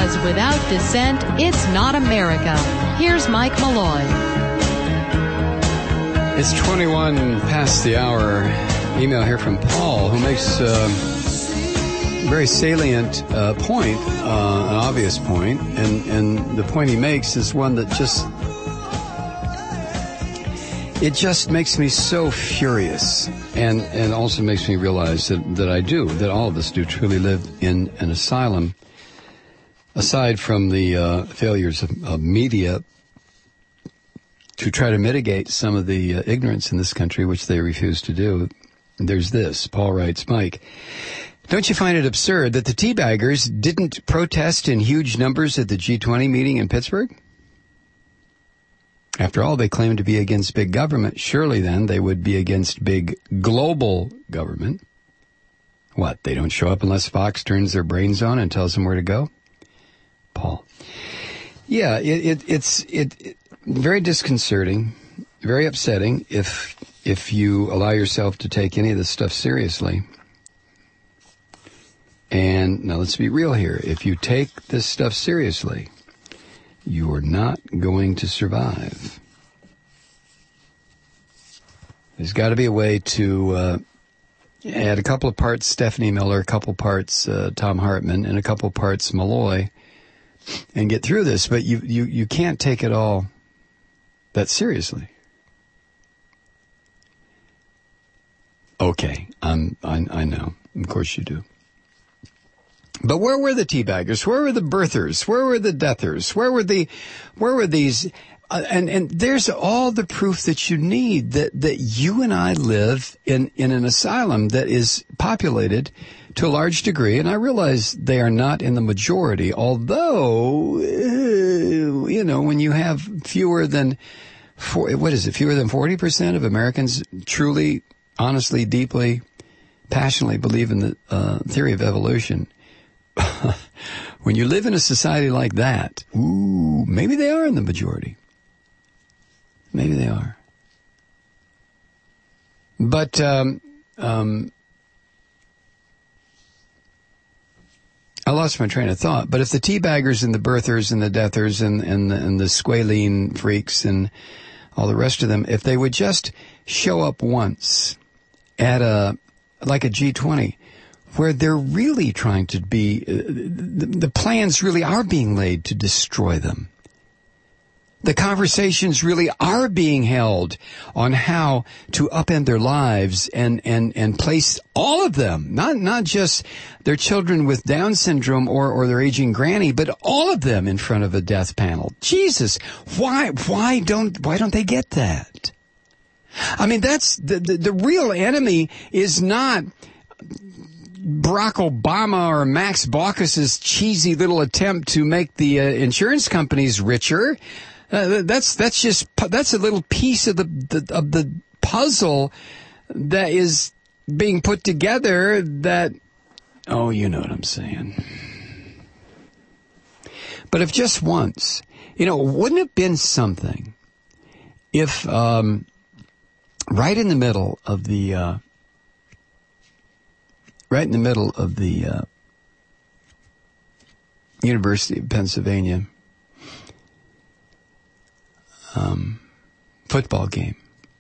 because without dissent, it's not America. Here's Mike Malloy. It's twenty-one past the hour. Email here from Paul, who makes uh, a very salient uh, point, uh, an obvious point, and, and the point he makes is one that just, it just makes me so furious, and, and also makes me realize that, that I do, that all of us do truly live in an asylum, aside from the uh, failures of, of media to try to mitigate some of the uh, ignorance in this country, which they refuse to do. There's this. Paul writes, Mike, don't you find it absurd that the teabaggers didn't protest in huge numbers at the G twenty meeting in Pittsburgh? After all, they claim to be against big government. Surely then they would be against big global government. What, they don't show up unless Fox turns their brains on and tells them where to go? Paul. Yeah, it, it, it's it, it very disconcerting, very upsetting if if you allow yourself to take any of this stuff seriously. And now let's be real here. If you take this stuff seriously, you are not going to survive. There's got to be a way to uh, add a couple of parts Stephanie Miller, a couple parts uh, Tom Hartman, and a couple parts Malloy, and get through this. But you, you, you can't take it all that seriously. Okay, I'm, I, I know. Of course you do. But where were the teabaggers? Where were the birthers? Where were the deathers? Where were the, where were these? Uh, and, and there's all the proof that you need that, that you and I live in, in an asylum that is populated to a large degree. And I realize they are not in the majority, although, uh, you know, when you have fewer than, four, what is it, fewer than forty percent of Americans truly, honestly, deeply, passionately believe in the uh, theory of evolution. When you live in a society like that, ooh, maybe they are in the majority. Maybe they are. But um, um, I lost my train of thought. But if the teabaggers and the birthers and the deathers and, and, the, and the squalene freaks and all the rest of them, if they would just show up once at a, like a G twenty, where they're really trying to be, uh, the, the plans really are being laid to destroy them. The conversations really are being held on how to upend their lives and, and, and place all of them, not, not just their children with Down syndrome or, or their aging granny, but all of them in front of a death panel. Jesus, why, why don't, why don't they get that? I mean, that's, the, the, the real enemy is not Barack Obama or Max Baucus's cheesy little attempt to make the uh, insurance companies richer. Uh, that's that's just that's a little piece of the, the of the puzzle that is being put together. That oh, you know what I'm saying. But if just once, you know, wouldn't it have been something if um, right in the middle of the uh, right in the middle of the uh, University of Pennsylvania um, football game,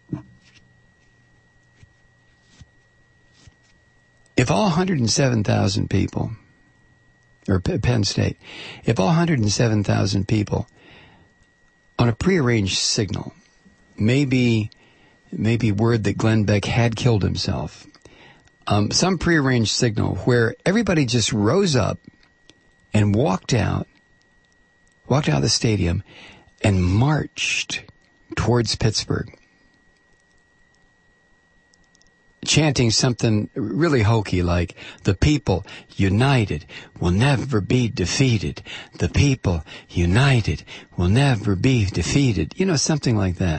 if all one hundred seven thousand people, or Penn State, if all one hundred seven thousand people on a prearranged signal, maybe maybe word that Glenn Beck had killed himself, Um, some prearranged signal where everybody just rose up and walked out, walked out of the stadium and marched towards Pittsburgh, chanting something really hokey like, the people united will never be defeated. The people united will never be defeated. You know, something like that.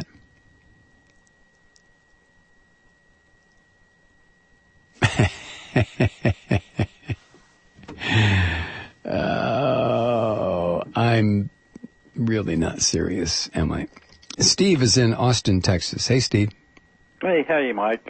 Oh, I'm really not serious, am I? Steve is in Austin, Texas. Hey, Steve. Hey, how are you, Mike?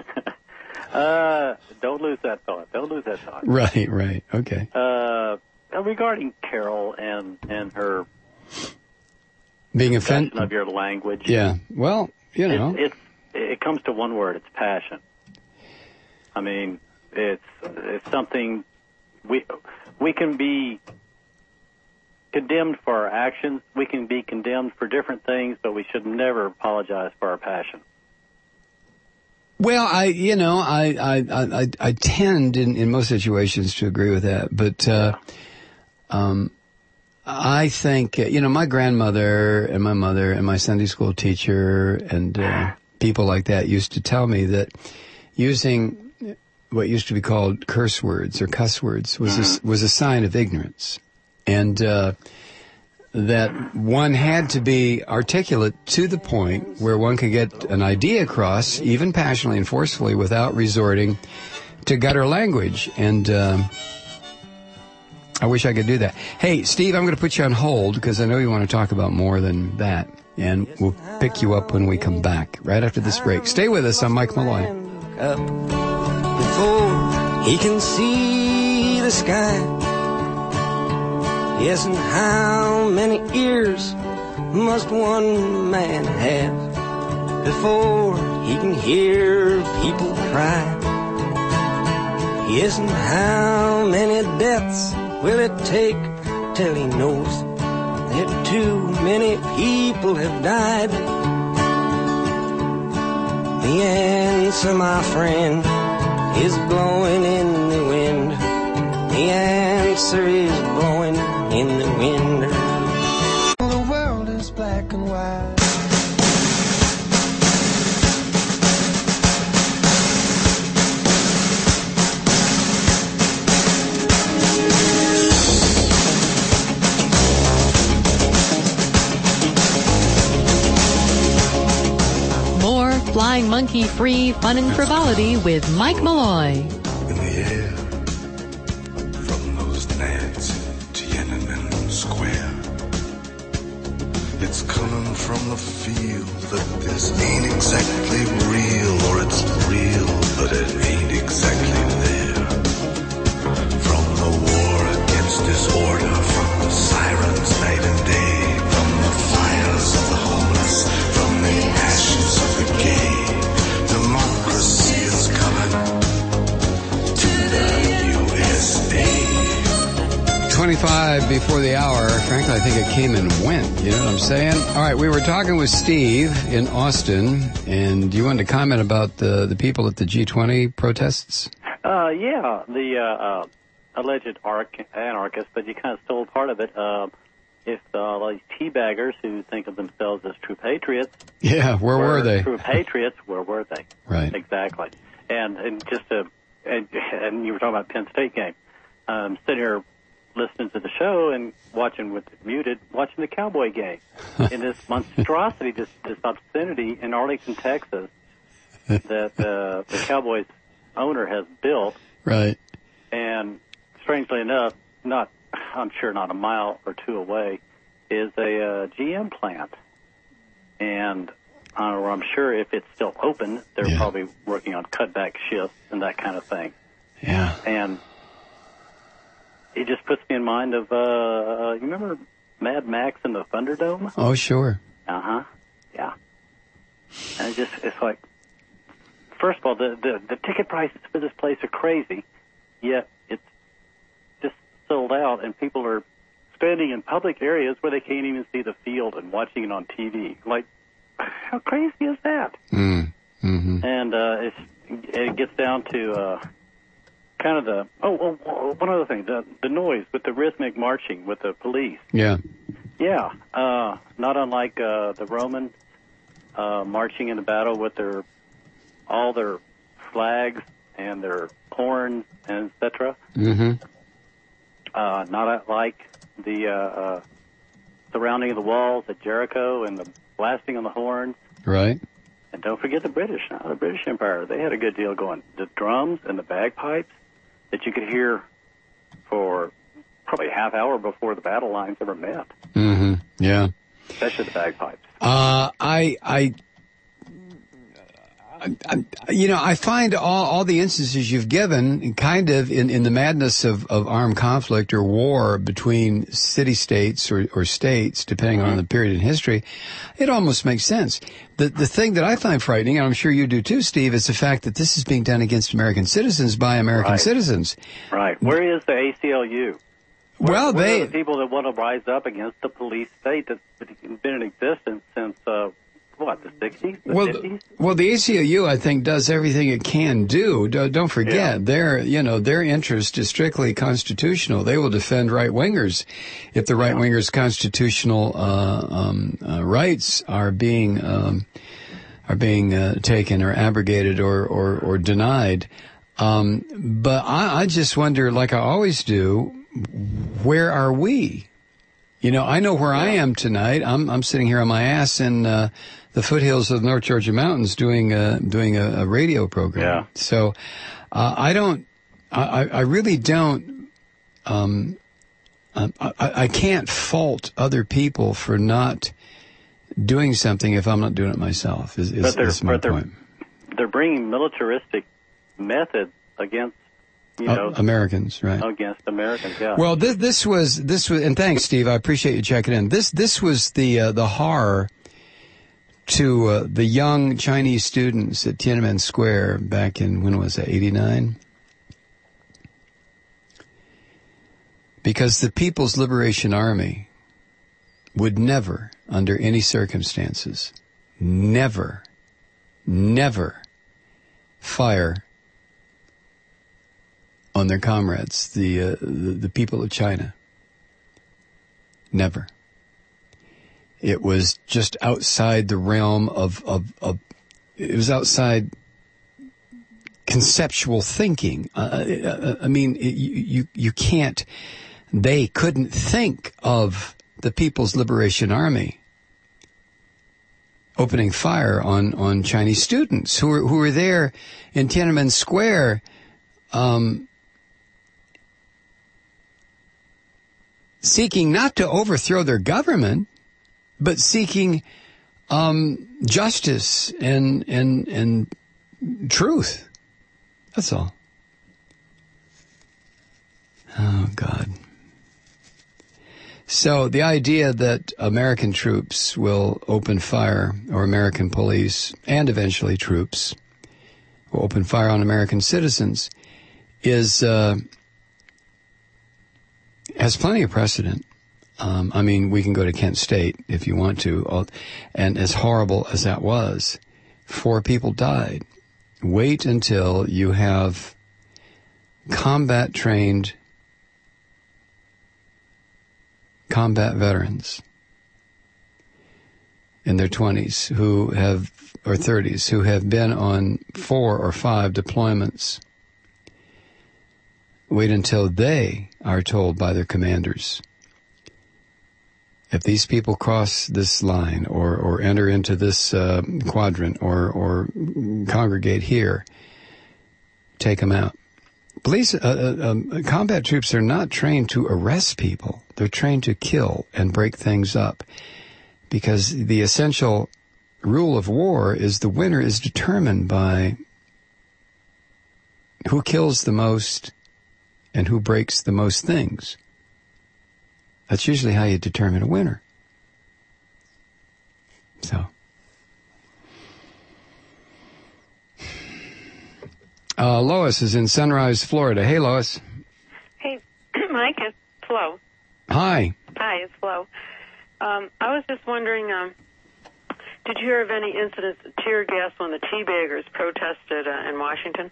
uh, don't lose that thought. Don't lose that thought. Right, right. Okay. Uh, uh, regarding Carol and and her being discussion offended of your language. Yeah. Well, you know, It's, it's it comes to one word. It's passion. I mean, it's it's something we we can be condemned for our actions. We can be condemned for different things, but we should never apologize for our passion. Well, I, you know, I, I, I, I tend in, in most situations to agree with that, but, uh, um, I think, uh, you know, my grandmother and my mother and my Sunday school teacher and, uh, people like that used to tell me that using what used to be called curse words or cuss words was a, was a sign of ignorance. And, uh, that one had to be articulate to the point where one could get an idea across, even passionately and forcefully, without resorting to gutter language. And uh, I wish I could do that. Hey, Steve, I'm going to put you on hold because I know you want to talk about more than that. And we'll pick you up when we come back, right after this break. Stay with us. I'm Mike Malloy. Up before he can see the sky. Yes, and how many ears must one man have before he can hear people cry? Yes, and how many deaths will it take till he knows that too many people have died? The answer, my friend, is blowing in the wind. The answer is blowing in the wind. The world is black and white. More Flying Monkey Free fun and frivolity with Mike Malloy. In the air, from those nads to Tiananmen Square, it's coming from the feel that this ain't exactly real, or it's real, but it ain't exactly there. From the war against disorder, from the sirens night and day, from the fires of the homeless, from the ashes of the gay, democracy is coming to the U S A. twenty-five before the hour. Frankly, I think it came and went. You know what I'm saying? All right, we were talking with Steve in Austin, and you wanted to comment about the, the people at the G twenty protests? Uh, yeah, the uh, uh, alleged arc- anarchists, but you kind of stole part of it. Uh, if uh, these teabaggers who think of themselves as true patriots, Yeah, where were they? True patriots, where were they? Right. Exactly. And and just to, and, and you were talking about Penn State game. Um, sitting here listening to the show and watching with it muted, watching the Cowboy game, and this monstrosity, this this obscenity in Arlington, Texas, that uh, the Cowboys owner has built. Right. And strangely enough, not I'm sure not a mile or two away, is a uh, G M plant. And uh, I'm sure if it's still open, they're Yeah. probably working on cutback shifts and that kind of thing. Yeah. And it just puts me in mind of, uh, you remember Mad Max and the Thunderdome? Oh, sure. Uh-huh. Yeah. And it just, it's like, first of all, the, the, the ticket prices for this place are crazy, yet it's just sold out, and people are standing in public areas where they can't even see the field and watching it on T V. Like, how crazy is that? Mm. Mm-hmm. And uh, it's, it gets down to uh, kind of the, oh, oh, oh, one other thing, the, the noise with the rhythmic marching with the police. Yeah. Yeah, uh, not unlike uh, the Romans uh, marching into battle with their all their flags and their horns and et cetera. Mm-hmm. Uh, not like the uh, uh, surrounding of the walls at Jericho and the blasting on the horns. Right. And don't forget the British. Now, the British Empire, they had a good deal going. The drums and the bagpipes that you could hear for probably a half hour before the battle lines ever met. Mm-hmm. Yeah. Especially the bagpipes. Uh, I, I, I, I, you know, I find all, all the instances you've given kind of in, in the madness of, of armed conflict or war between city-states or, or states, depending mm-hmm. on the period in history, it almost makes sense. The the thing that I find frightening, and I'm sure you do too, Steve, is the fact that this is being done against American citizens by American right. citizens. Right. Where is the A C L U? Where, well, where they... are the people that want to rise up against the police state that's been in existence since... Uh, What, the sixties, the well, fifties? Well, the A C L U, I think, does everything it can do. Do don't forget, yeah. their, you know, their interest is strictly constitutional. They will defend right-wingers if the right-wingers' constitutional uh, um, uh, rights are being um, are being uh, taken or abrogated or or, or denied. Um, but I, I just wonder, like I always do, where are we? You know, I know where I am tonight. I'm I'm sitting here on my ass in uh, the foothills of North Georgia mountains doing uh, doing a, a radio program. Yeah. So uh, I don't, I, I really don't, um, I, I can't fault other people for not doing something if I'm not doing it myself. Is, is, but they're, is my but they're, point. They're bringing militaristic methods against. You know, uh, Americans, right? Against Americans, yeah. Well, this, this was this was, and thanks, Steve. I appreciate you checking in. This this was the uh, the horror to uh, the young Chinese students at Tiananmen Square back in, when was that, eighty-nine? Because the People's Liberation Army would never, under any circumstances, never, never fire on their comrades, the, uh, the the people of China. Never. It was just outside the realm of, of, of it was outside conceptual thinking. Uh, I, I mean, it, you, you can't, they couldn't think of the People's Liberation Army opening fire on, on Chinese students who were, who were there in Tiananmen Square, um, seeking not to overthrow their government, but seeking um, justice and and and truth. That's all. Oh, God. So the idea that American troops will open fire, or American police, and eventually troops, will open fire on American citizens, is... Uh, has plenty of precedent. Um, I mean, we can go to Kent State if you want to. And as horrible as that was, four people died. Wait until you have combat-trained combat veterans in their twenties who have, or thirties, who have been on four or five deployments. Wait until they are told by their commanders, if these people cross this line or, or enter into this uh, quadrant or, or congregate here, take them out. Police, uh, uh, um, combat troops are not trained to arrest people. They're trained to kill and break things up, because the essential rule of war is the winner is determined by who kills the most and who breaks the most things. That's usually how you determine a winner. So. Uh, Lois is in Sunrise, Florida. Hey, Lois. Hey, Mike, it's Flo. Hi. Hi, it's Flo. Um, I was just wondering, um, did you hear of any incidents of tear gas when the teabaggers protested uh, in Washington?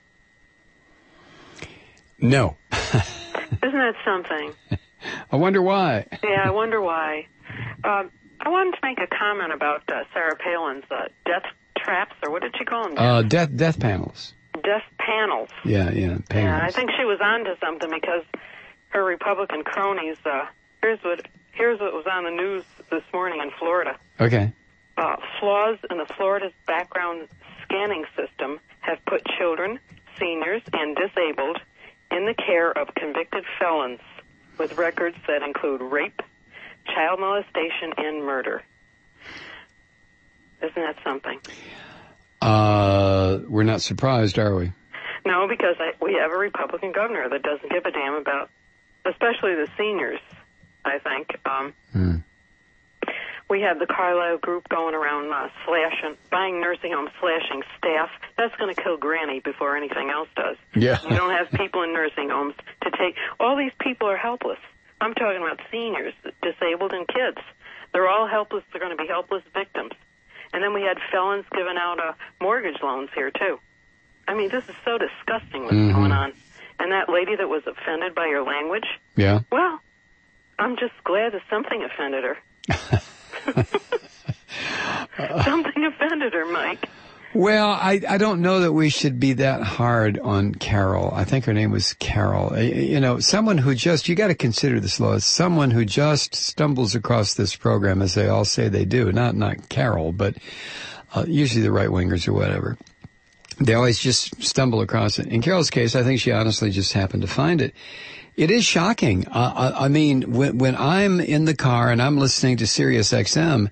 No. Isn't that something? I wonder why. Yeah, I wonder why. Um, I wanted to make a comment about uh, Sarah Palin's uh, death traps, or what did she call them? Uh, death death panels. Death panels. Yeah, yeah, panels. Yeah, I think she was onto something, because her Republican cronies. Uh, here's what here's what was on the news this morning in Florida. Okay. Uh, flaws in the Florida's background scanning system have put children, seniors, and disabled in the care of convicted felons with records that include rape, child molestation, and murder. Isn't that something? Uh, we're not surprised, are we? No, because I, we have a Republican governor that doesn't give a damn about, especially the seniors, I think. Um, Hmm. We have the Carlisle group going around uh, slashing, buying nursing homes, slashing staff. That's going to kill Granny before anything else does. Yeah. You don't have people in nursing homes to take. All these people are helpless. I'm talking about seniors, disabled, and kids. They're all helpless. They're going to be helpless victims. And then we had felons giving out uh, mortgage loans here, too. I mean, this is so disgusting what's Mm-hmm. going on. And that lady that was offended by your language, Yeah. well, I'm just glad that something offended her. Something offended her, Mike. Well, I, I don't know that we should be that hard on Carol. I think her name was Carol. Uh, You know, someone who just, you got to consider this, Lois, someone who just stumbles across this program, as they all say they do. Not, not Carol, but uh, usually the right-wingers or whatever. They always just stumble across it. In Carol's case, I think she honestly just happened to find it. It is shocking. Uh, I, I mean, when, when I'm in the car and I'm listening to Sirius X M,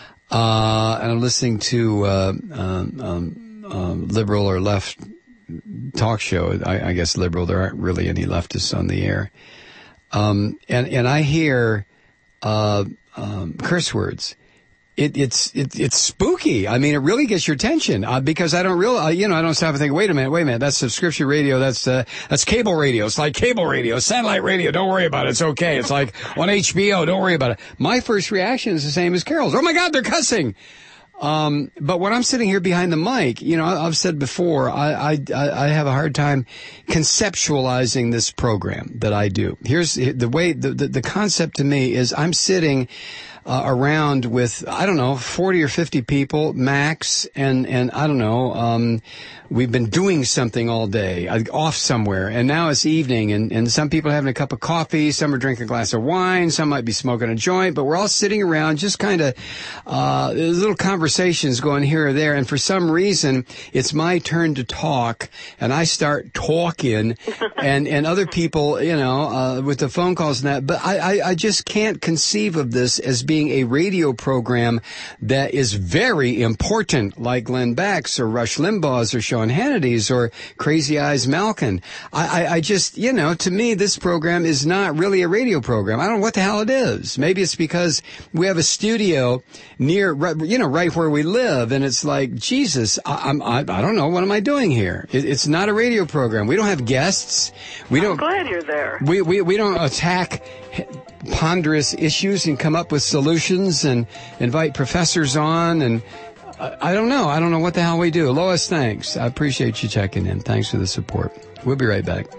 uh, and I'm listening to uh, um, um, um, liberal or left talk show, I, I guess liberal, there aren't really any leftists on the air, um, and, and I hear uh, um, curse words. It, it's it, it's spooky. I mean, it really gets your attention uh, because I don't realize, you know, I don't stop and think, wait a minute, wait a minute, that's subscription radio, that's uh, that's cable radio. It's like cable radio, satellite radio. Don't worry about it. It's okay. It's like on H B O. Don't worry about it. My first reaction is the same as Carol's. Oh my God, they're cussing. Um, but when I'm sitting here behind the mic, you know, I've said before, I, I, I have a hard time conceptualizing this program that I do. Here's the way, the, the, the concept to me is I'm sitting Uh, around with, I don't know, forty or fifty people max, and, and I don't know, um, we've been doing something all day, uh, off somewhere, and now it's evening, and, and some people are having a cup of coffee, some are drinking a glass of wine, some might be smoking a joint, but we're all sitting around just kind of, uh, there's little conversations going here or there, and for some reason, it's my turn to talk, and I start talking, and, and other people, you know, uh, with the phone calls and that, but I, I, I just can't conceive of this as being being a radio program that is very important, like Glenn Beck's or Rush Limbaugh's or Sean Hannity's or Crazy Eyes Malkin. I, I, I just, you know, to me, this program is not really a radio program. I don't know what the hell it is. Maybe it's because we have a studio near, you know, right where we live, and it's like, Jesus, I, I'm, I, I don't know, what am I doing here? It, it's not a radio program. We don't have guests. We don't. I'm glad you're there. We we we don't attack ponderous issues and come up with solutions and invite professors on, and I, I don't know. I don't know what the hell we do. Lois, thanks. I appreciate you checking in. Thanks for the support. We'll be right back.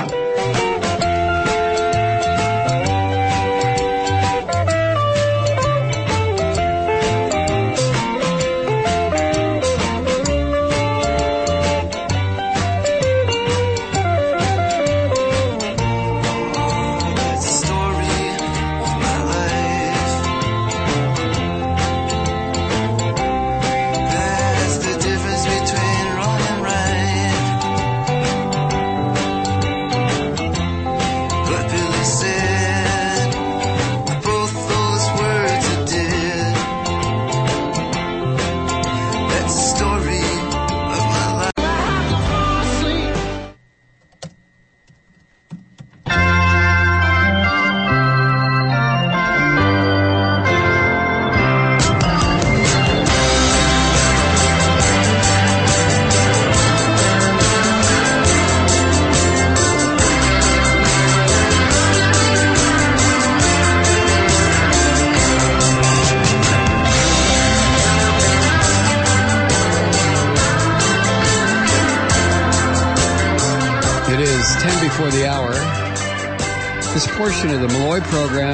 Before the hour. This portion of the Malloy program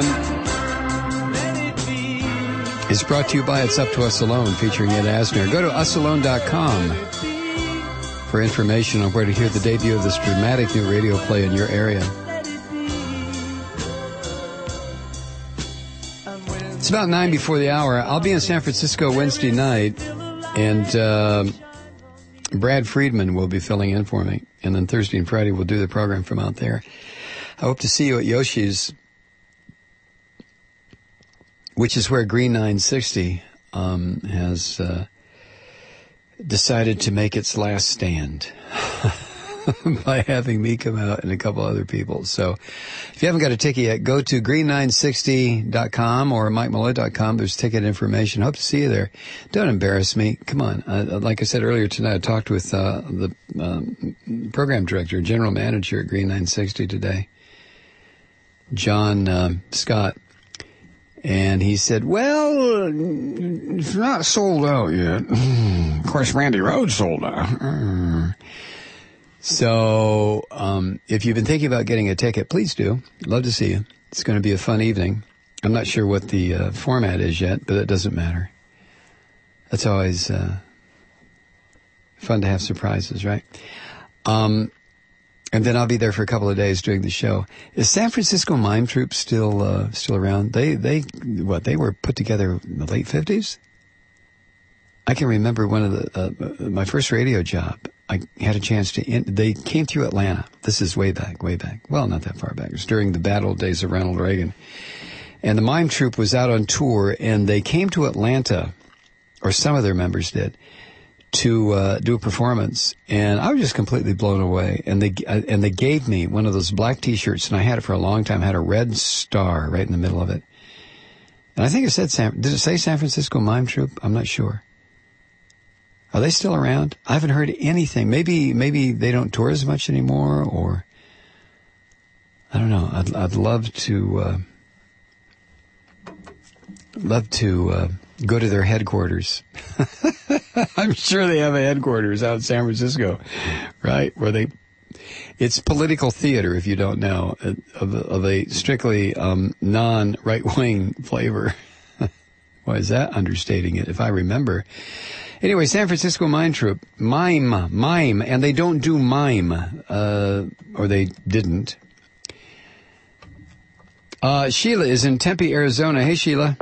is brought to you by It's Up to Us Alone, featuring Ed Asner. Go to us alone dot com for information on where to hear the debut of this dramatic new radio play in your area. It's about nine before the hour. I'll be in San Francisco Wednesday night, and uh, Brad Friedman will be filling in for me. And then Thursday and Friday we'll do the program from out there. I hope to see you at Yoshi's, which is where Green nine sixty um, has uh, decided to make its last stand by having me come out and a couple other people. So if you haven't got a ticket yet, go to green nine sixty dot com or mike malloy dot com. There's ticket information. Hope to see you there. Don't embarrass me. Come on. Uh, like I said earlier tonight, I talked with uh, the um, program director, general manager at Green nine sixty today, John um, Scott. And he said, well, it's not sold out yet. Of course, Randy Rhodes sold out. So um, if you've been thinking about getting a ticket, please do. Love to see you. It's going to be a fun evening. I'm not sure what the uh, format is yet, but it doesn't matter. That's always uh, fun to have surprises, right? Um And then I'll be there for a couple of days doing the show. Is San Francisco Mime Troupe still uh, still around? They they what they were put together in the late fifties. I can remember one of the uh, my first radio job. I had a chance to. In, they came through Atlanta. This is way back, way back. Well, not that far back. It was during the bad old days of Ronald Reagan. And the Mime Troupe was out on tour, and they came to Atlanta, or some of their members did, to uh, do a performance, and I was just completely blown away. And they uh, and they gave me one of those black T-shirts, and I had it for a long time. I had a red star right in the middle of it, and I think it said San. Did it say San Francisco Mime Troupe? I'm not sure. Are they still around? I haven't heard anything. Maybe maybe they don't tour as much anymore, or I don't know. I'd I'd love to uh, love to. Uh, Go to their headquarters. I'm sure they have a headquarters out in San Francisco, right? Where they, it's political theater, if you don't know, of, of a strictly um, non-right-wing flavor. Why is that understating it, if I remember? Anyway, San Francisco Mime Troupe, mime, mime, and they don't do mime, uh, or they didn't. Uh, Sheila is in Tempe, Arizona. Hey, Sheila.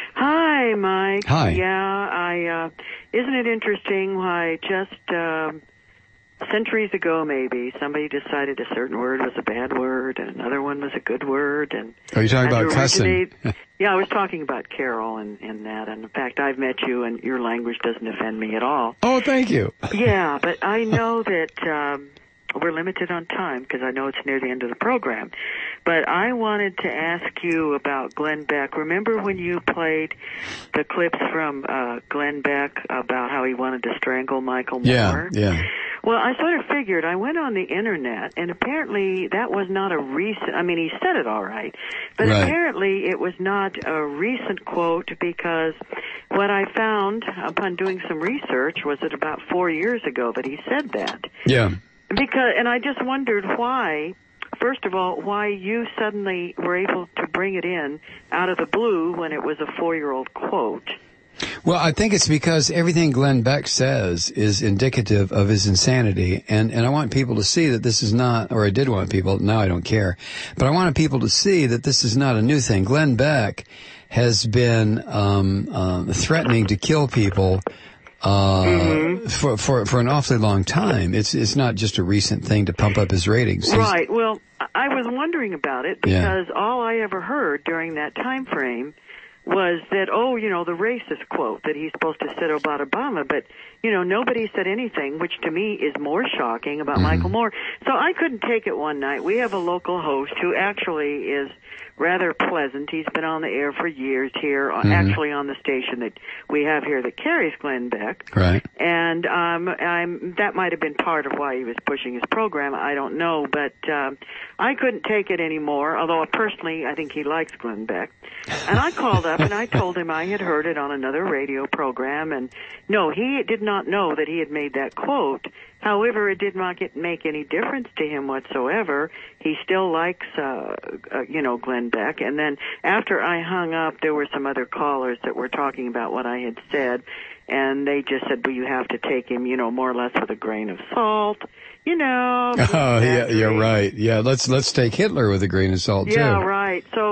Hi, Mike. Hi. Yeah, I, uh, isn't it interesting why just, um, centuries ago maybe, somebody decided a certain word was a bad word and another one was a good word, and... Are you talking about cussing? Yeah, I was talking about Carol and, and that, and in fact, I've met you and your language doesn't offend me at all. Oh, thank you. Yeah, but I know that, um, we're limited on time because I know it's near the end of the program. But I wanted to ask you about Glenn Beck. Remember when you played the clips from uh, Glenn Beck about how he wanted to strangle Michael Moore? Yeah, yeah. Well, I sort of figured. I went on the Internet, and apparently that was not a recent... I mean, he said it all right. But right. Apparently it was not a recent quote because what I found upon doing some research was it about four years ago that he said that. Yeah. Because, and I just wondered why, first of all, why you suddenly were able to bring it in out of the blue when it was a four-year-old quote. Well, I think it's because everything Glenn Beck says is indicative of his insanity, and, and I want people to see that this is not, or I did want people, now I don't care, but I wanted people to see that this is not a new thing. Glenn Beck has been um, um, threatening to kill people Uh, mm-hmm. for, for, for an awfully long time. It's, it's not just a recent thing to pump up his ratings. He's, right. Well, I was wondering about it because yeah. all I ever heard during that time frame was that, oh, you know, the racist quote that he's supposed to sit about Obama, but, you know, nobody said anything, which to me is more shocking about mm-hmm. Michael Moore. So I couldn't take it one night. We have a local host who actually is rather pleasant. He's been on the air for years here, mm-hmm. actually on the station that we have here that carries Glenn Beck. Right. And um, I'm, that might have been part of why he was pushing his program. I don't know, but um, I couldn't take it anymore, although personally I think he likes Glenn Beck. And I called up and I told him I had heard it on another radio program, and no, he did not know that he had made that quote. However, it did not get, make any difference to him whatsoever. He still likes, uh, uh, you know, Glenn Beck. And then after I hung up, there were some other callers that were talking about what I had said, and they just said, well, you have to take him, you know, more or less with a grain of salt. You know. Oh, yeah, you're right. Yeah, let's let's take Hitler with a grain of salt, yeah, too. Yeah, right. So anyway,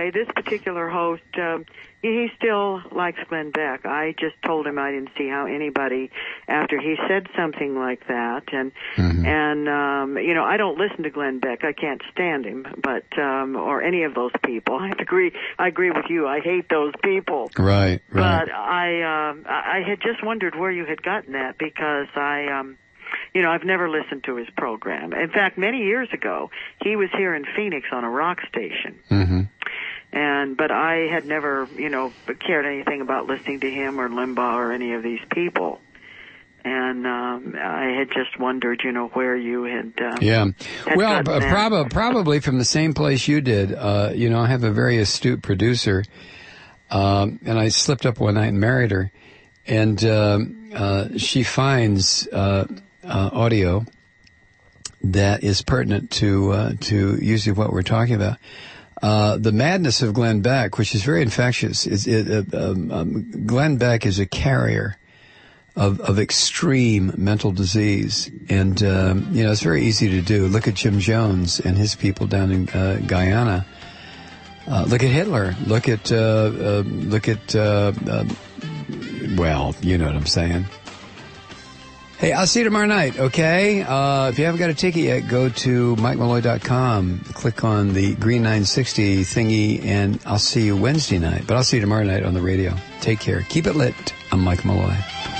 anyway, this particular host, um, he still likes Glenn Beck. I just told him I didn't see how anybody, after he said something like that, and mm-hmm. and um, you know, I don't listen to Glenn Beck. I can't stand him, but um, or any of those people. I agree. I agree with you. I hate those people. Right. Right. But I, um, I had just wondered where you had gotten that, because I, um, you know, I've never listened to his program. In fact, many years ago, he was here in Phoenix on a rock station. Mm-hmm. And, but I had never, you know, cared anything about listening to him or Limbaugh or any of these people. And um, I had just wondered, you know, where you had. Um, yeah. had well, gotten that. prob- probably from the same place you did. Uh, you know, I have a very astute producer, um, and I slipped up one night and married her, and um, uh, she finds uh, uh, audio that is pertinent to uh, to usually what we're talking about. Uh, the madness of Glenn Beck, which is very infectious, is it, uh, um, um, Glenn Beck is a carrier of, of extreme mental disease, and um, you know, it's very easy to do. Look at Jim Jones and his people down in uh, Guyana. Uh, look at Hitler. Look at uh, uh, look at uh, uh, well, you know what I'm saying. Hey, I'll see you tomorrow night, okay? Uh, if you haven't got a ticket yet, go to mike malloy dot com, click on the Green nine sixty thingy, and I'll see you Wednesday night. But I'll see you tomorrow night on the radio. Take care. Keep it lit. I'm Mike Malloy.